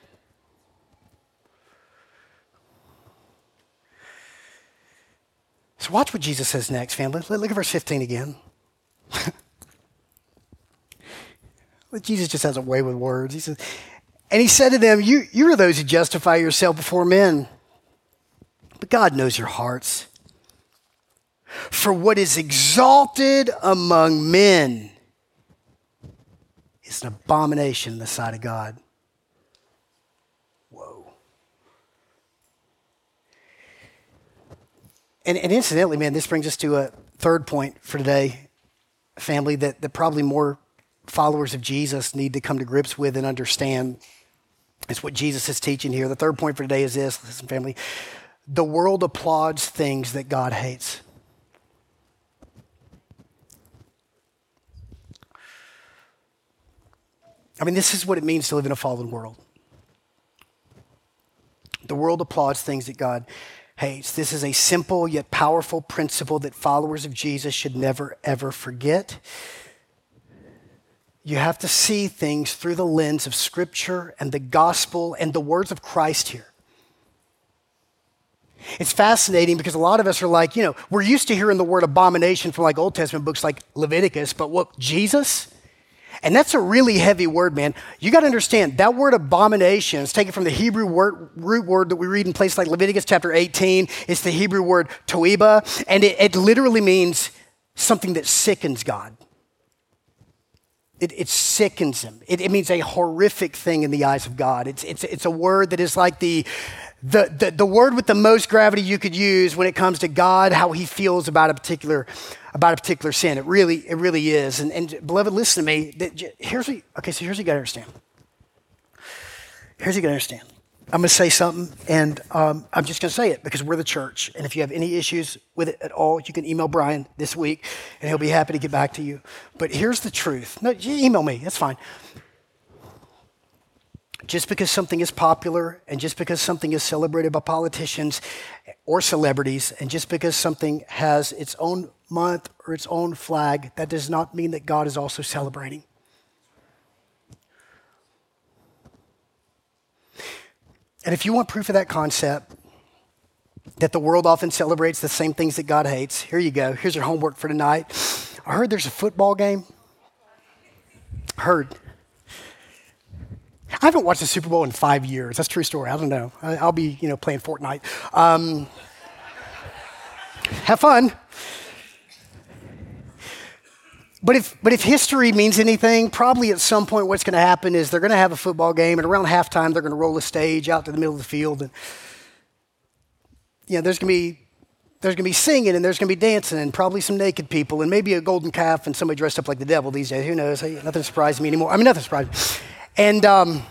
Speaker 1: So watch what Jesus says next, family. Look at verse fifteen again. Jesus just has a way with words. He says, And he said to them, you, you are those who justify yourself before men, but God knows your hearts. For what is exalted among men is an abomination in the sight of God. Whoa. And, and incidentally, man, this brings us to a third point for today, family, that, that probably more followers of Jesus need to come to grips with and understand. It's what Jesus is teaching here. The third point for today is this. Listen, family. The world applauds things that God hates. I mean, this is what it means to live in a fallen world. The world applauds things that God hates. This is a simple yet powerful principle that followers of Jesus should never, ever forget. You have to see things through the lens of Scripture and the gospel and the words of Christ here. It's fascinating because a lot of us are like, you know, we're used to hearing the word abomination from like Old Testament books like Leviticus, but what, Jesus? And that's a really heavy word, man. You got to understand that word abomination is taken from the Hebrew word, root word that we read in places like Leviticus chapter eighteen. It's the Hebrew word toiba, and it, it literally means something that sickens God. It, it sickens him. It, it means a horrific thing in the eyes of God. It's, it's, it's a word that is like the, the, the, the word with the most gravity you could use when it comes to God, how he feels about a particular about a particular sin. It really, it really is. And, and beloved, listen to me. Here's what, okay, so here's what you got to understand. Here's what you got to understand. I'm going to say something, and um, I'm just going to say it because we're the church. And if you have any issues with it at all, you can email Brian this week, and he'll be happy to get back to you. But here's the truth. No, you email me. That's fine. Just because something is popular, and just because something is celebrated by politicians or celebrities, and just because something has its own month or its own flag, that does not mean that God is also celebrating. And if you want proof of that concept, that the world often celebrates the same things that God hates, here you go. Here's your homework for tonight. I heard there's a football game. Heard. I haven't watched the Super Bowl in five years. That's a true story. I don't know. I, I'll be, you know, playing Fortnite. Um, have fun. But if but if history means anything, probably at some point what's going to happen is they're going to have a football game, and around halftime they're going to roll a stage out to the middle of the field, and you know, there's going to be there's going to be singing, and there's going to be dancing, and probably some naked people, and maybe a golden calf, and somebody dressed up like the devil these days. Who knows? Hey, nothing surprises me anymore. I mean, nothing surprises me. And um,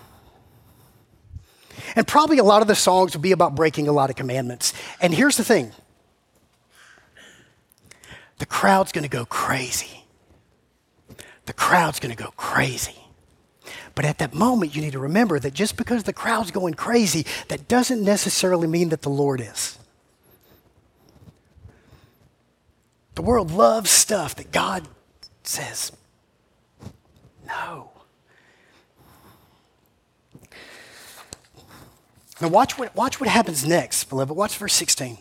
Speaker 1: and probably a lot of the songs will be about breaking a lot of commandments. And here's the thing: the crowd's going to go crazy. The crowd's going to go crazy. But at that moment, you need to remember that just because the crowd's going crazy, that doesn't necessarily mean that the Lord is. The world loves stuff that God says, no. Now watch what, watch what happens next, beloved. Watch verse sixteen.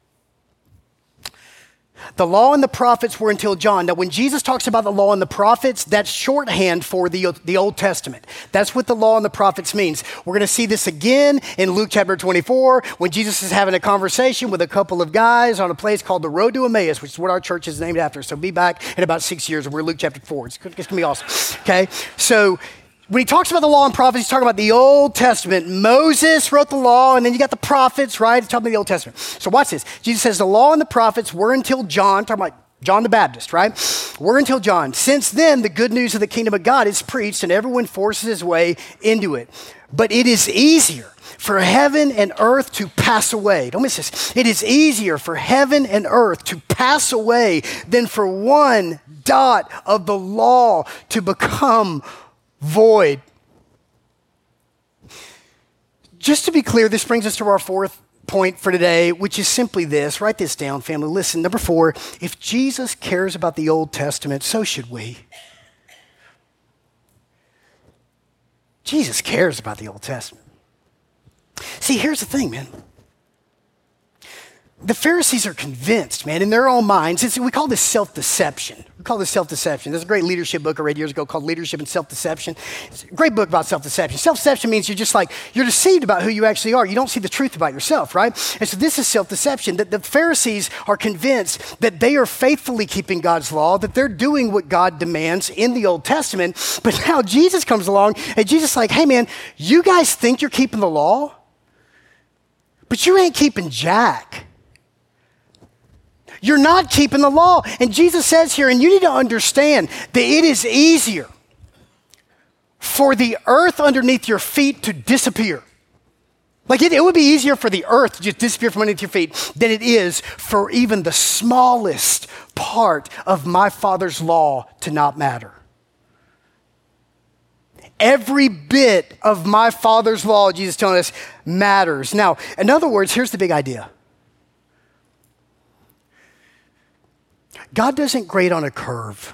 Speaker 1: The law and the prophets were until John. Now, when Jesus talks about the law and the prophets, that's shorthand for the, the Old Testament. That's what the law and the prophets means. We're going to see this again in Luke chapter twenty-four when Jesus is having a conversation with a couple of guys on a place called the Road to Emmaus, which is what our church is named after. So be back in about six years and we're in Luke chapter four. It's, it's going to be awesome. Okay? So when he talks about the law and prophets, he's talking about the Old Testament. Moses wrote the law, and then you got the prophets, right? He's talking about the Old Testament. So watch this. Jesus says the law and the prophets were until John, talking about John the Baptist, right? Were until John. Since then, the good news of the kingdom of God is preached, and everyone forces his way into it. But it is easier for heaven and earth to pass away. Don't miss this. It is easier for heaven and earth to pass away than for one dot of the law to become void. Just to be clear, this brings us to our fourth point for today, which is simply this. Write this down, family. Listen, number four, if Jesus cares about the Old Testament, so should we. Jesus cares about the Old Testament. See, here's the thing, man. the Pharisees are convinced, man, in their own minds. It's, we call this self-deception. We call this self-deception. There's a great leadership book I read years ago called Leadership and Self-Deception. It's a great book about self-deception. Self-deception means you're just like, you're deceived about who you actually are. You don't see the truth about yourself, right? And so this is self-deception, that the Pharisees are convinced that they are faithfully keeping God's law, that they're doing what God demands in the Old Testament. But now Jesus comes along and Jesus is like, hey man, you guys think you're keeping the law, but you ain't keeping jack. You're not keeping the law. And Jesus says here, and you need to understand that it is easier for the earth underneath your feet to disappear. Like it, it would be easier for the earth to just disappear from underneath your feet than it is for even the smallest part of my Father's law to not matter. Every bit of my Father's law, Jesus is telling us, matters. Now, in other words, here's the big idea. God doesn't grade on a curve.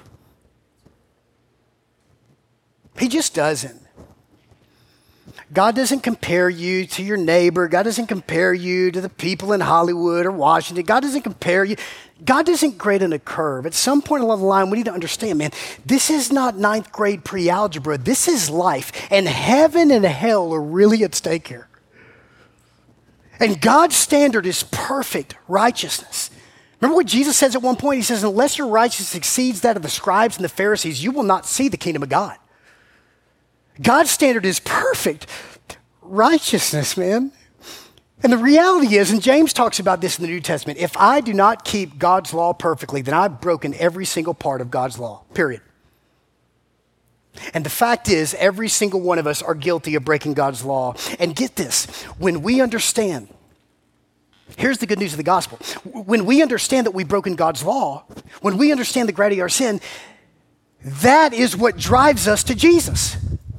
Speaker 1: He just doesn't. God doesn't compare you to your neighbor. God doesn't compare you to the people in Hollywood or Washington. God doesn't compare you. God doesn't grade on a curve. At some point along the line, we need to understand, man, this is not ninth grade pre-algebra. This is life. And heaven and hell are really at stake here. And God's standard is perfect righteousness. Remember what Jesus says at one point? He says, unless your righteousness exceeds that of the scribes and the Pharisees, you will not see the kingdom of God. God's standard is perfect righteousness, man. And the reality is, and James talks about this in the New Testament, if I do not keep God's law perfectly, then I've broken every single part of God's law, period. And the fact is, every single one of us are guilty of breaking God's law. And get this, when we understand, here's the good news of the gospel. When we understand that we've broken God's law, when we understand the gravity of our sin, that is what drives us to Jesus.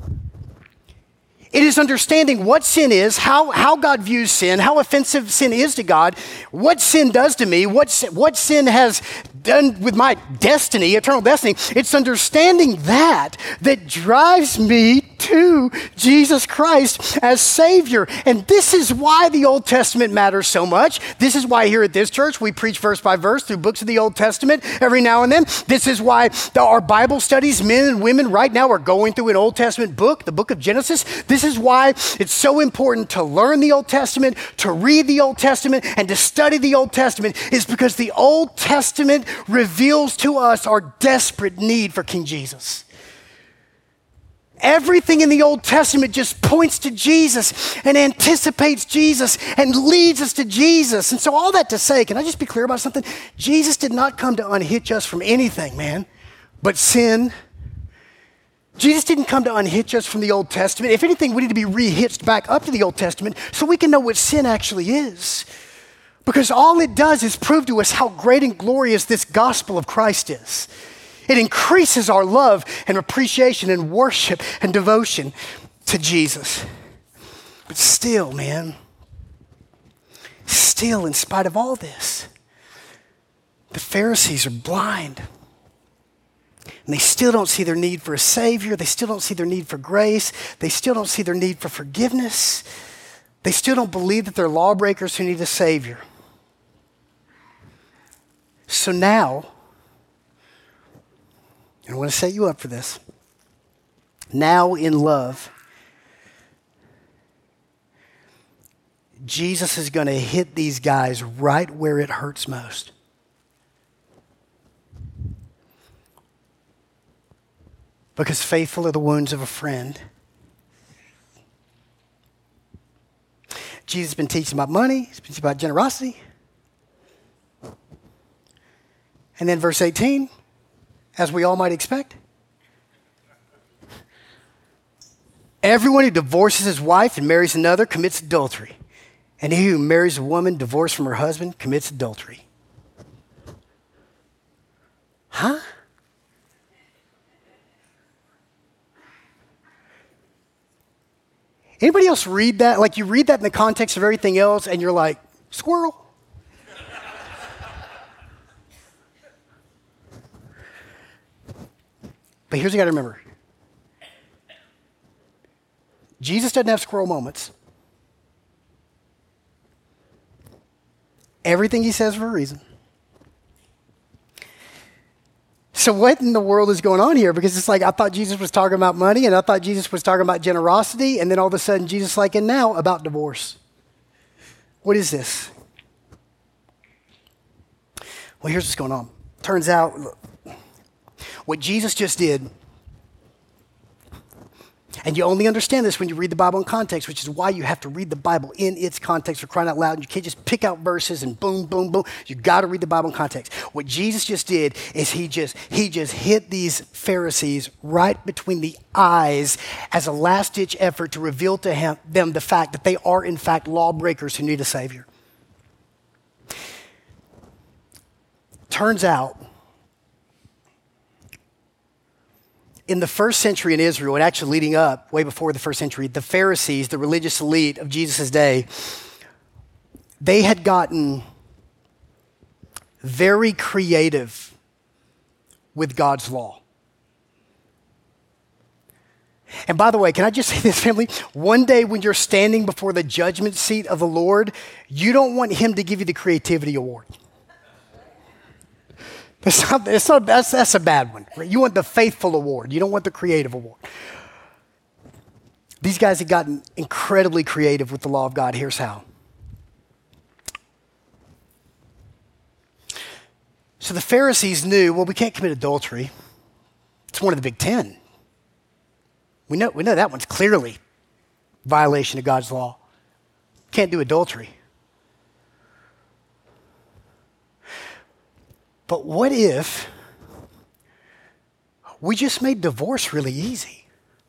Speaker 1: It is understanding what sin is, how, how God views sin, how offensive sin is to God, what sin does to me, what, what sin has done with my destiny, eternal destiny. It's understanding that that drives me to Jesus Christ as Savior. And this is why the Old Testament matters so much. This is why here at this church we preach verse by verse through books of the Old Testament every now and then. This is why the, our Bible studies, men and women right now are going through an Old Testament book, the book of Genesis. This is why it's so important to learn the Old Testament, to read the Old Testament, and to study the Old Testament, is because the Old Testament reveals to us our desperate need for King Jesus. Everything in the Old Testament just points to Jesus and anticipates Jesus and leads us to Jesus. And so all that to say, can I just be clear about something? Jesus did not come to unhitch us from anything, man, but sin. Jesus didn't come to unhitch us from the Old Testament. If anything, we need to be re-hitched back up to the Old Testament so we can know what sin actually is. Because all it does is prove to us how great and glorious this gospel of Christ is. It increases our love and appreciation and worship and devotion to Jesus. But still, man, still, in spite of all this, the Pharisees are blind. And they still don't see their need for a Savior. They still don't see their need for grace. They still don't see their need for forgiveness. They still don't believe that they're lawbreakers who need a Savior. So now, and I want to set you up for this. Now in love, Jesus is going to hit these guys right where it hurts most. Because faithful are the wounds of a friend. Jesus has been teaching about money. He's been teaching about generosity. And then verse eighteen, as we all might expect. Everyone who divorces his wife and marries another commits adultery. And he who marries a woman divorced from her husband commits adultery. Huh? Anybody else read that? Like you read that in the context of everything else and you're like, squirrel. But here's what you got to remember. Jesus doesn't have squirrel moments. Everything he says for a reason. So what in the world is going on here? Because it's like, I thought Jesus was talking about money, and I thought Jesus was talking about generosity, and then all of a sudden Jesus like, and now about divorce. What is this? Well, here's what's going on. Turns out, look, what Jesus just did, and you only understand this when you read the Bible in context, which is why you have to read the Bible in its context for crying out loud. You can't just pick out verses and boom, boom, boom. You got to read the Bible in context. What Jesus just did is he just he just hit these Pharisees right between the eyes as a last-ditch effort to reveal to him, them the fact that they are, in fact, lawbreakers who need a Savior. Turns out, in the first century in Israel, and actually leading up way before the first century, the Pharisees, the religious elite of Jesus' day, they had gotten very creative with God's law. And by the way, can I just say this, family? One day when you're standing before the judgment seat of the Lord, you don't want him to give you the creativity award. It's not, it's not, that's, that's a bad one. Right? You want the faithful award. You don't want the creative award. These guys have gotten incredibly creative with the law of God. Here's how. So the Pharisees knew, well, we can't commit adultery. It's one of the big ten. We know, we know that one's clearly violation of God's law. Can't do adultery. But what if we just made divorce really easy?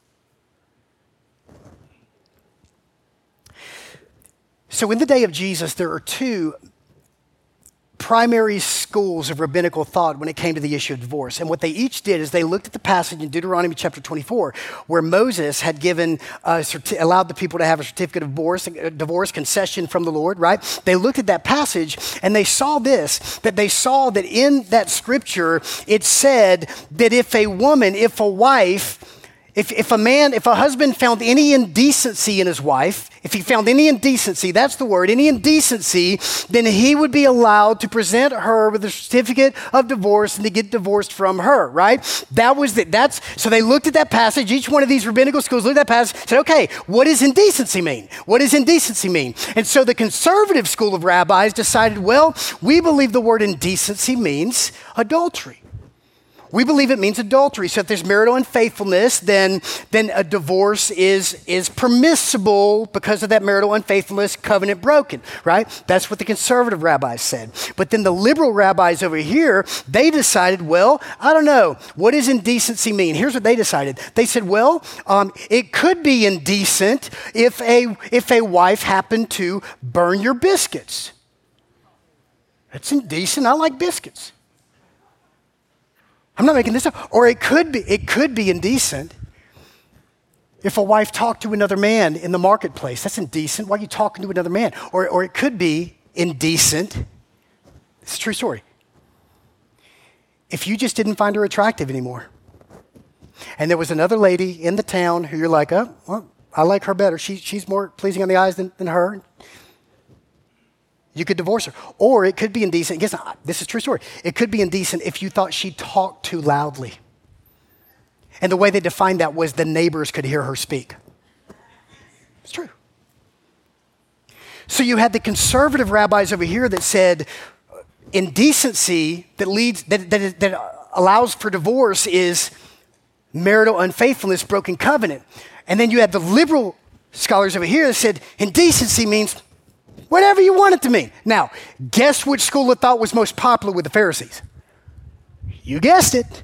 Speaker 1: So in the day of Jesus, there are two primary schools of rabbinical thought when it came to the issue of divorce. And what they each did is they looked at the passage in Deuteronomy chapter twenty-four, where Moses had given, a certi- allowed the people to have a certificate of divorce, a divorce concession from the Lord, right? They looked at that passage and they saw this, that they saw that in that scripture, it said that if a woman, if a wife, If, if a man, if a husband found any indecency in his wife, if he found any indecency, that's the word, any indecency, then he would be allowed to present her with a certificate of divorce and to get divorced from her, right? That was the, that's, so they looked at that passage, each one of these rabbinical schools looked at that passage and said, okay, what does indecency mean? What does indecency mean? And so the conservative school of rabbis decided, well, we believe the word indecency means adultery. We believe it means adultery. So if there's marital unfaithfulness, then, then a divorce is, is permissible because of that marital unfaithfulness, covenant broken, right? That's what the conservative rabbis said. But then the liberal rabbis over here, they decided, well, I don't know. What does indecency mean? Here's what they decided. They said, well, um, it could be indecent if a, if a wife happened to burn your biscuits. That's indecent. I like biscuits. I'm not making this up. Or it could be, it could be indecent if a wife talked to another man in the marketplace. That's indecent. Why are you talking to another man? Or, or it could be indecent. It's a true story. If you just didn't find her attractive anymore, and there was another lady in the town who you're like, oh, well, I like her better. She, she's more pleasing on the eyes than, than her. You could divorce her. Or it could be indecent. Guess not, this is a true story. It could be indecent if you thought she talked too loudly. And the way they defined that was the neighbors could hear her speak. It's true. So you had the conservative rabbis over here that said indecency that leads that, that, that allows for divorce is marital unfaithfulness, broken covenant. And then you had the liberal scholars over here that said indecency means whatever you want it to mean. Now, guess which school of thought was most popular with the Pharisees? You guessed it.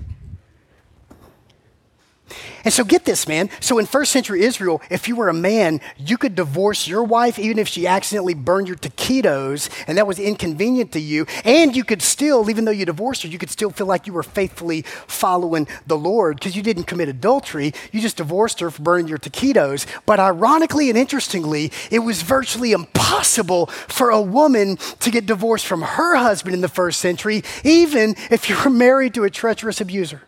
Speaker 1: And so get this, man. So in first century Israel, if you were a man, you could divorce your wife even if she accidentally burned your taquitos and that was inconvenient to you. And you could still, even though you divorced her, you could still feel like you were faithfully following the Lord because you didn't commit adultery. You just divorced her for burning your taquitos. But ironically and interestingly, it was virtually impossible for a woman to get divorced from her husband in the first century, even if you were married to a treacherous abuser.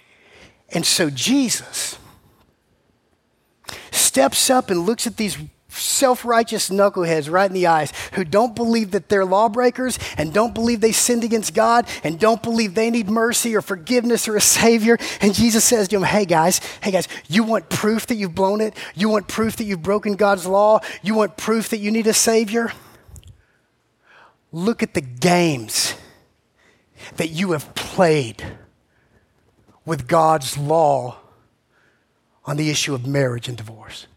Speaker 1: And so Jesus steps up and looks at these self-righteous knuckleheads right in the eyes who don't believe that they're lawbreakers and don't believe they sinned against God and don't believe they need mercy or forgiveness or a savior. And Jesus says to them, hey guys, hey guys, you want proof that you've blown it? You want proof that you've broken God's law? You want proof that you need a savior? Look at the games that you have played with God's law on the issue of marriage and divorce.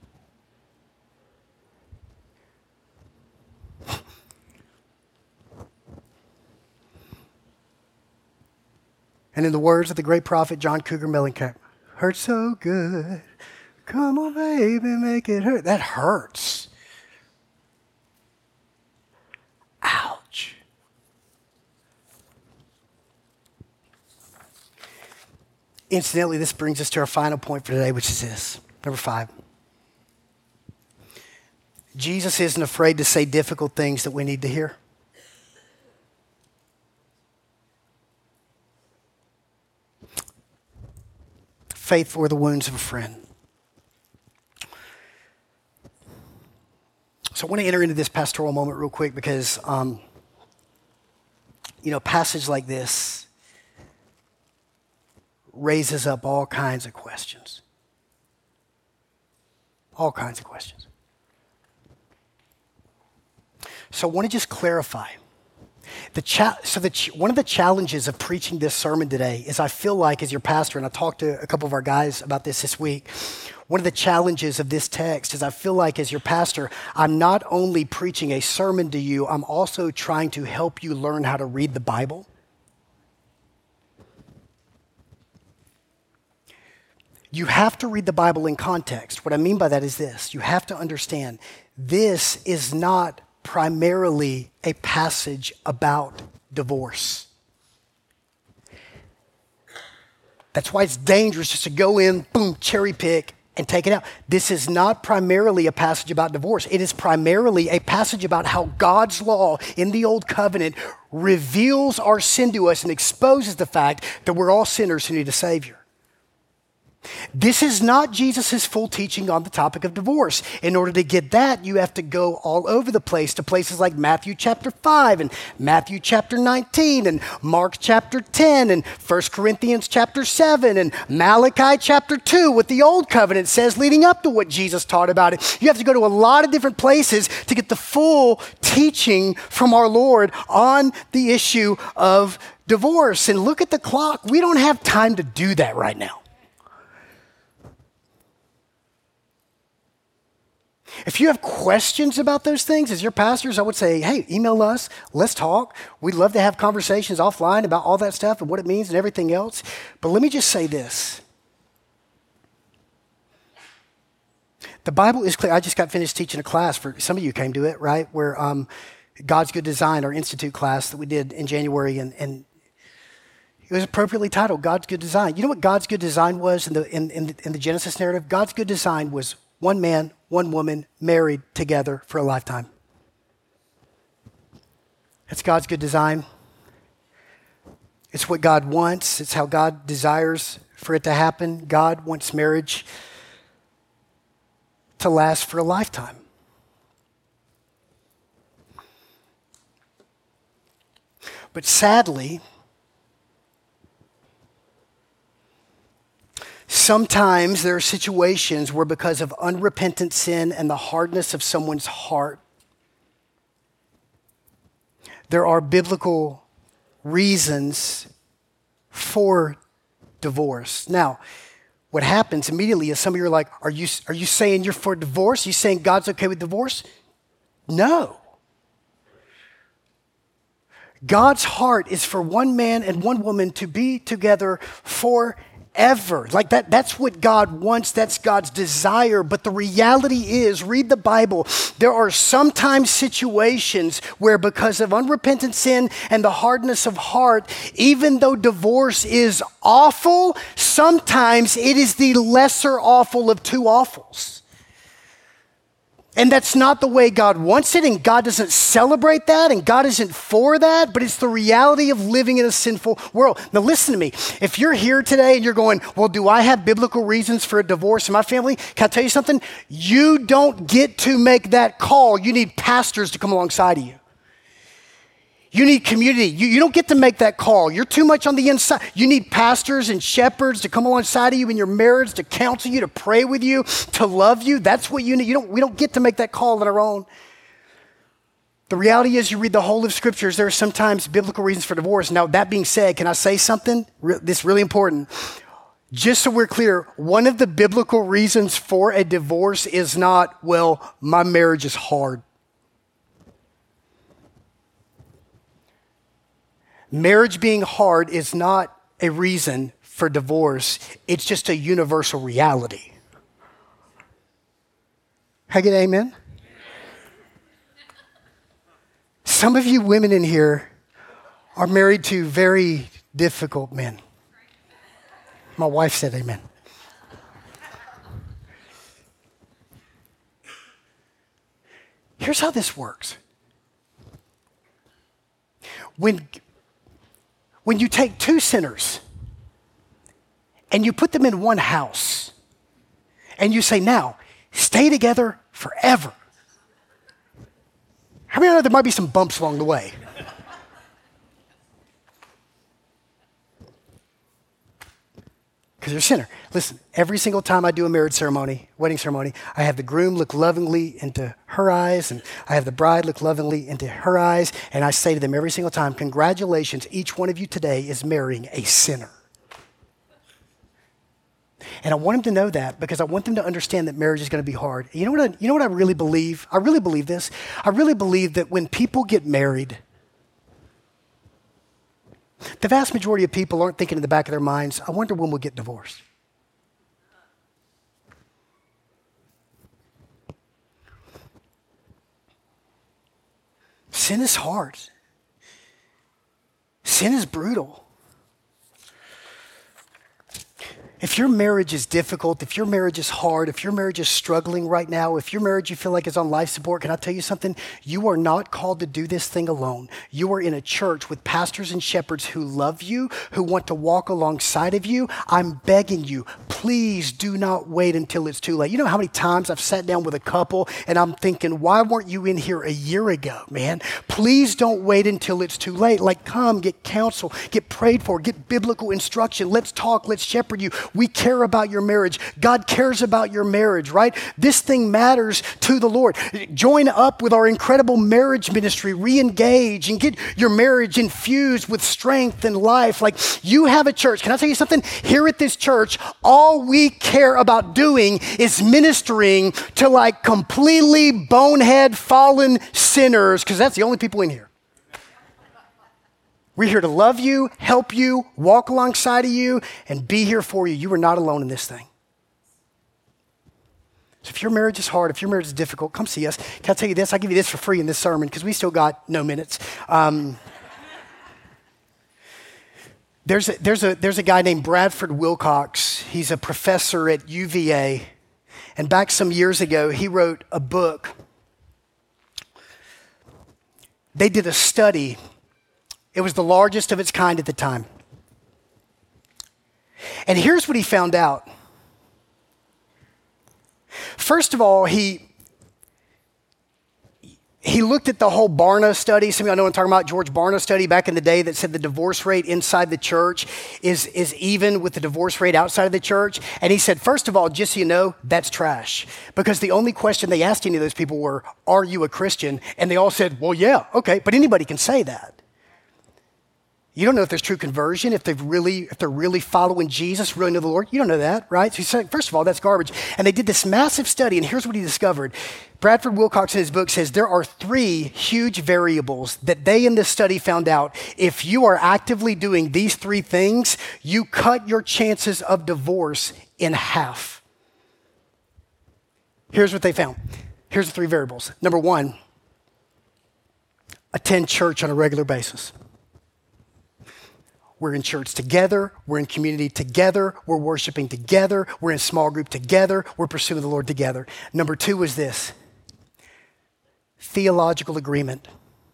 Speaker 1: And in the words of the great prophet John Cougar Mellencamp, hurt so good, come on baby, make it hurt. That hurts. Ouch. Incidentally, this brings us to our final point for today, which is this. Number five. Jesus isn't afraid to say difficult things that we need to hear. Faith for the wounds of a friend. So I want to enter into this pastoral moment real quick because, um, you know, a passage like this raises up all kinds of questions. All kinds of questions. So I want to just clarify. The cha- so the ch- one of the challenges of preaching this sermon today is I feel like as your pastor, and I talked to a couple of our guys about this this week, one of the challenges of this text is I feel like as your pastor, I'm not only preaching a sermon to you, I'm also trying to help you learn how to read the Bible. You have to read the Bible in context. What I mean by that is this. You have to understand this is not primarily a passage about divorce. That's why it's dangerous just to go in, boom, cherry pick, and take it out. This is not primarily a passage about divorce. It is primarily a passage about how God's law in the Old Covenant reveals our sin to us and exposes the fact that we're all sinners who need a Savior. This is not Jesus' full teaching on the topic of divorce. In order to get that, you have to go all over the place to places like Matthew chapter five and Matthew chapter nineteen and Mark chapter ten and First Corinthians chapter seven and Malachi chapter two, what the Old Covenant says leading up to what Jesus taught about it. You have to go to a lot of different places to get the full teaching from our Lord on the issue of divorce. And look at the clock. We don't have time to do that right now. If you have questions about those things, as your pastors, I would say, hey, email us. Let's talk. We'd love to have conversations offline about all that stuff and what it means and everything else. But let me just say this. The Bible is clear. I just got finished teaching a class for some of you came to it, right? Where um, God's Good Design, our institute class that we did in January, and, and it was appropriately titled God's Good Design. You know what God's Good Design was in the in, in, the, in the Genesis narrative? God's Good Design was one man, one woman, married together for a lifetime. That's God's good design. It's what God wants. It's how God desires for it to happen. God wants marriage to last for a lifetime. But sadly, sometimes there are situations where because of unrepentant sin and the hardness of someone's heart, there are biblical reasons for divorce. Now, what happens immediately is some of you are like, are you, are you saying you're for divorce? Are you saying God's okay with divorce? No. God's heart is for one man and one woman to be together forever. Ever. Like that, that's what God wants. That's God's desire. But the reality is, read the Bible. There are sometimes situations where because of unrepentant sin and the hardness of heart, even though divorce is awful, sometimes it is the lesser awful of two awfuls. And that's not the way God wants it, and God doesn't celebrate that, and God isn't for that, but it's the reality of living in a sinful world. Now listen to me. If you're here today and you're going, well, do I have biblical reasons for a divorce in my family? Can I tell you something? You don't get to make that call. You need pastors to come alongside of you. You need community. You, you don't get to make that call. You're too much on the inside. You need pastors and shepherds to come alongside of you in your marriage, to counsel you, to pray with you, to love you. That's what you need. You don't, we don't get to make that call on our own. The reality is you read the whole of scriptures, there are sometimes biblical reasons for divorce. Now, that being said, can I say something? Re- this is really important. Just so we're clear, one of the biblical reasons for a divorce is not, well, my marriage is hard. Marriage being hard is not a reason for divorce. It's just a universal reality. Can I get an amen? Some of you women in here are married to very difficult men. My wife said amen. Here's how this works. When When you take two sinners and you put them in one house and you say, now, stay together forever. How many know there might be some bumps along the way? Because you're a sinner. Listen, every single time I do a marriage ceremony, wedding ceremony, I have the groom look lovingly into her eyes, and I have the bride look lovingly into her eyes, and I say to them every single time, congratulations, each one of you today is marrying a sinner. And I want them to know that because I want them to understand that marriage is going to be hard. You know what I, you know what I really believe? I really believe this. I really believe that when people get married, the vast majority of people aren't thinking in the back of their minds, I wonder when we'll get divorced. Sin is hard. Sin is brutal. If your marriage is difficult, if your marriage is hard, if your marriage is struggling right now, if your marriage you feel like is on life support, can I tell you something? You are not called to do this thing alone. You are in a church with pastors and shepherds who love you, who want to walk alongside of you. I'm begging you, please do not wait until it's too late. You know how many times I've sat down with a couple and I'm thinking, why weren't you in here a year ago, man? Please don't wait until it's too late. Like, come, get counsel, get prayed for, get biblical instruction. Let's talk, let's shepherd you. We care about your marriage. God cares about your marriage, right? This thing matters to the Lord. Join up with our incredible marriage ministry, re-engage and get your marriage infused with strength and life. Like, you have a church. Can I tell you something? Here at this church, all we care about doing is ministering to like completely bonehead fallen sinners, because that's the only people in here. We're here to love you, help you, walk alongside of you, and be here for you. You are not alone in this thing. So if your marriage is hard, if your marriage is difficult, come see us. Can I tell you this? I'll give you this for free in this sermon because we still got no minutes. Um, there's, a, there's, a, there's a guy named Bradford Wilcox. He's a professor at U V A. And back some years ago, he wrote a book. They did a study. It was the largest of its kind at the time. And here's what he found out. First of all, he, he looked at the whole Barna study. Some of y'all know what I'm talking about, George Barna study back in the day that said the divorce rate inside the church is, is even with the divorce rate outside of the church. And he said, first of all, just so you know, that's trash. Because the only question they asked any of those people were, are you a Christian? And they all said, well, yeah, okay, but anybody can say that. You don't know if there's true conversion, if they've really, if they're really following Jesus, really know the Lord. You don't know that, right? So he said, first of all, that's garbage. And they did this massive study, and here's what he discovered. Bradford Wilcox in his book says there are three huge variables that they in this study found out. If you are actively doing these three things, you cut your chances of divorce in half. Here's what they found. Here's the three variables. Number one, attend church on a regular basis. We're in church together. We're in community together. We're worshiping together. We're in small group together. We're pursuing the Lord together. Number two is this. theological agreement.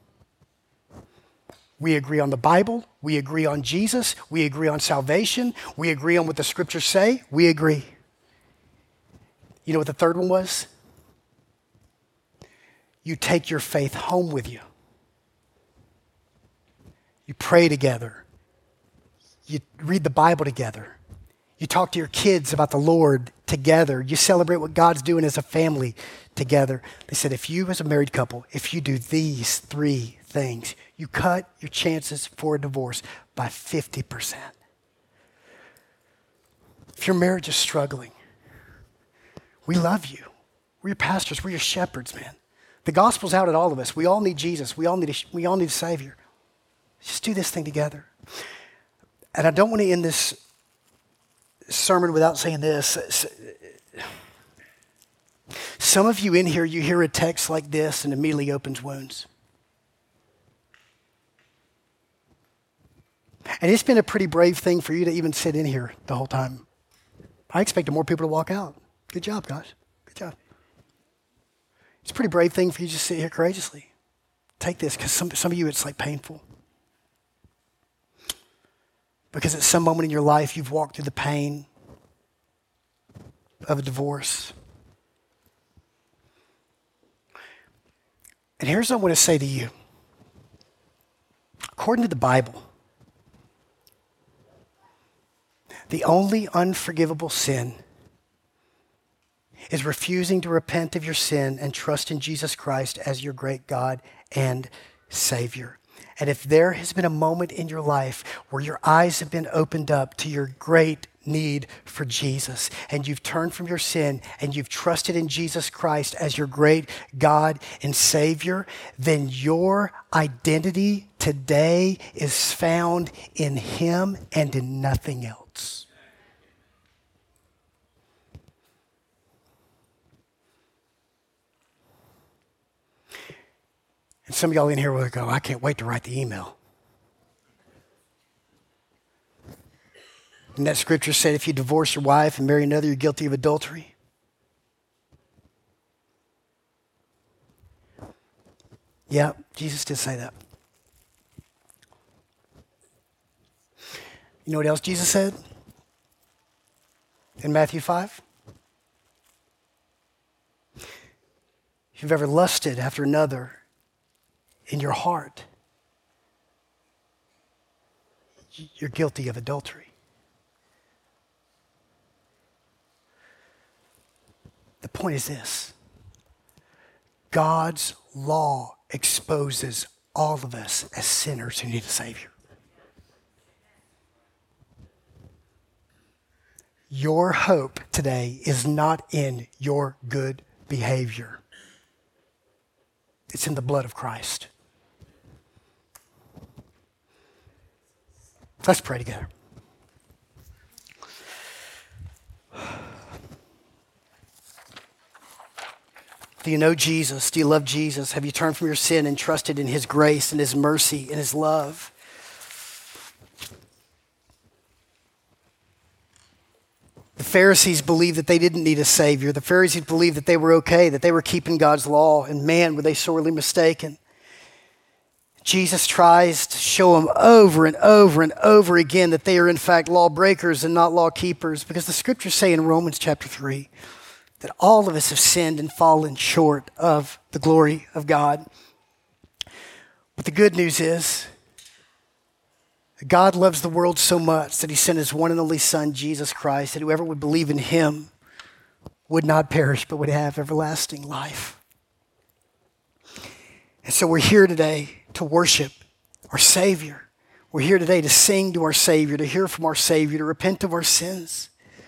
Speaker 1: We agree on the Bible. We agree on Jesus. We agree on salvation. We agree on what the scriptures say. We agree. You know what the third one was? You take your faith home with you. You pray together. You read the Bible together. You talk to your kids about the Lord together. You celebrate what God's doing as a family together. They said, if you as a married couple, if you do these three things, you cut your chances for a divorce by fifty percent. If your marriage is struggling, we love you. We're your pastors. We're your shepherds, man. The gospel's out at all of us. We all need Jesus. We all need a, we all need a Savior. Just do this thing together. And I don't want to end this sermon without saying this. Some of you in here, you hear a text like this and immediately opens wounds. And it's been a pretty brave thing for you to even sit in here the whole time. I expected more people to walk out. Good job, guys. Good job. It's a pretty brave thing for you to just sit here courageously. Take this, because some, some of you, it's like painful. Because at some moment in your life, you've walked through the pain of a divorce. And here's what I want to say to you. According to the Bible, the only unforgivable sin is refusing to repent of your sin and trust in Jesus Christ as your great God and Savior. And if there has been a moment in your life where your eyes have been opened up to your great need for Jesus, and you've turned from your sin and you've trusted in Jesus Christ as your great God and Savior, then your identity today is found in Him and in nothing else. And some of y'all in here will go, I can't wait to write the email. And that scripture said, if you divorce your wife and marry another, you're guilty of adultery. Yeah, Jesus did say that. You know what else Jesus said? In Matthew five? If you've ever lusted after another in your heart, you're guilty of adultery. The point is this: God's law exposes all of us as sinners who need a Savior. Your hope today is not in your good behavior. It's in the blood of Christ. Let's pray together. Do you know Jesus? Do you love Jesus? Have you turned from your sin and trusted in His grace and His mercy and His love? The Pharisees believed that they didn't need a Savior. The Pharisees believed that they were okay, that they were keeping God's law, and man, were they sorely mistaken. Jesus tries to show them over and over and over again that they are in fact lawbreakers and not law keepers, because the scriptures say in Romans chapter three that all of us have sinned and fallen short of the glory of God. But the good news is that God loves the world so much that He sent His one and only Son, Jesus Christ, that whoever would believe in Him would not perish but would have everlasting life. And so we're here today to worship our Savior. We're here today to sing to our Savior, to hear from our Savior, to repent of our sins.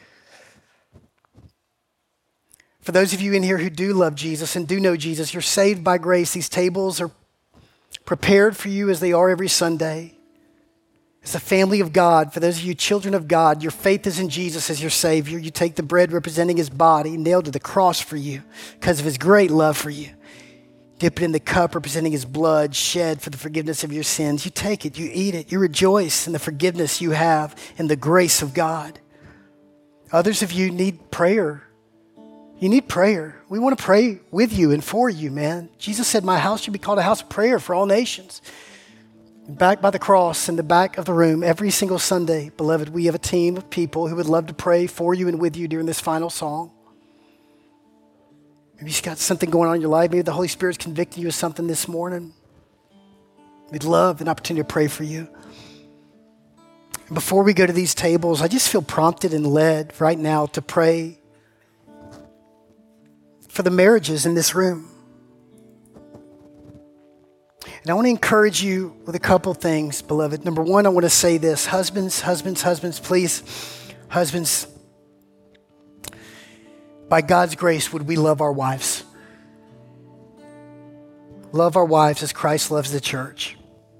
Speaker 1: For those of you in here who do love Jesus and do know Jesus, you're saved by grace. These tables are prepared for you as they are every Sunday. As a family of God, for those of you children of God, your faith is in Jesus as your Savior. You take the bread representing His body, nailed to the cross for you because of His great love for you. Dip it in the cup representing His blood shed for the forgiveness of your sins. You take it, you eat it, you rejoice in the forgiveness you have in the grace of God. Others of you need prayer You need prayer. We want to pray with you and for you, man. Jesus said, my house should be called a house of prayer for all nations. Back by the cross in the back of the room, every single Sunday, beloved, we have a team of people who would love to pray for you and with you during this final song. Maybe you've got something going on in your life. Maybe the Holy Spirit's convicting you of something this morning. We'd love an opportunity to pray for you. And before we go to these tables, I just feel prompted and led right now to pray for the marriages in this room. And I want to encourage you with a couple things, beloved. Number one, I want to say this. Husbands, husbands, husbands, please, husbands, by God's grace, would we love our wives? Love our wives as Christ loves the church.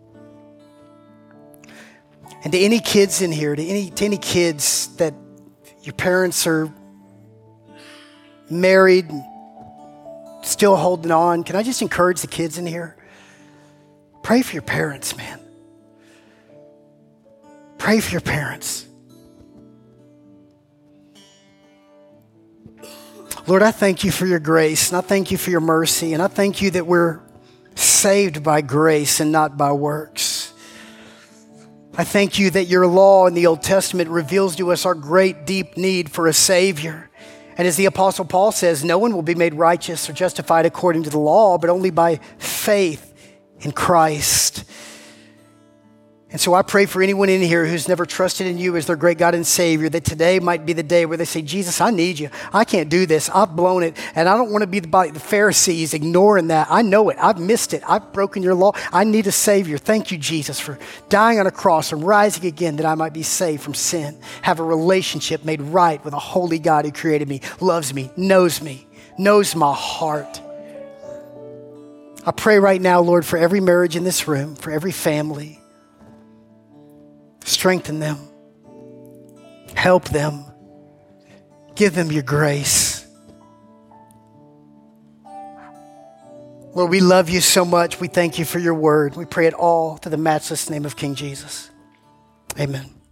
Speaker 1: And to any kids in here, to any, to any kids that your parents are married, still holding on, can I just encourage the kids in here? Pray for your parents, man. Pray for your parents. Lord, I thank you for your grace, and I thank you for your mercy, and I thank you that we're saved by grace and not by works. I thank you that your law in the Old Testament reveals to us our great, deep need for a Savior. And as the Apostle Paul says, no one will be made righteous or justified according to the law, but only by faith in Christ. And so I pray for anyone in here who's never trusted in you as their great God and Savior, that today might be the day where they say, Jesus, I need you. I can't do this. I've blown it. And I don't want to be like the Pharisees ignoring that. I know it. I've missed it. I've broken your law. I need a Savior. Thank you, Jesus, for dying on a cross and rising again that I might be saved from sin, have a relationship made right with a holy God who created me, loves me, knows me, knows my heart. I pray right now, Lord, for every marriage in this room, for every family. Strengthen them. Help them. Give them your grace. Lord, we love you so much. We thank you for your word. We pray it all to the matchless name of King Jesus. Amen.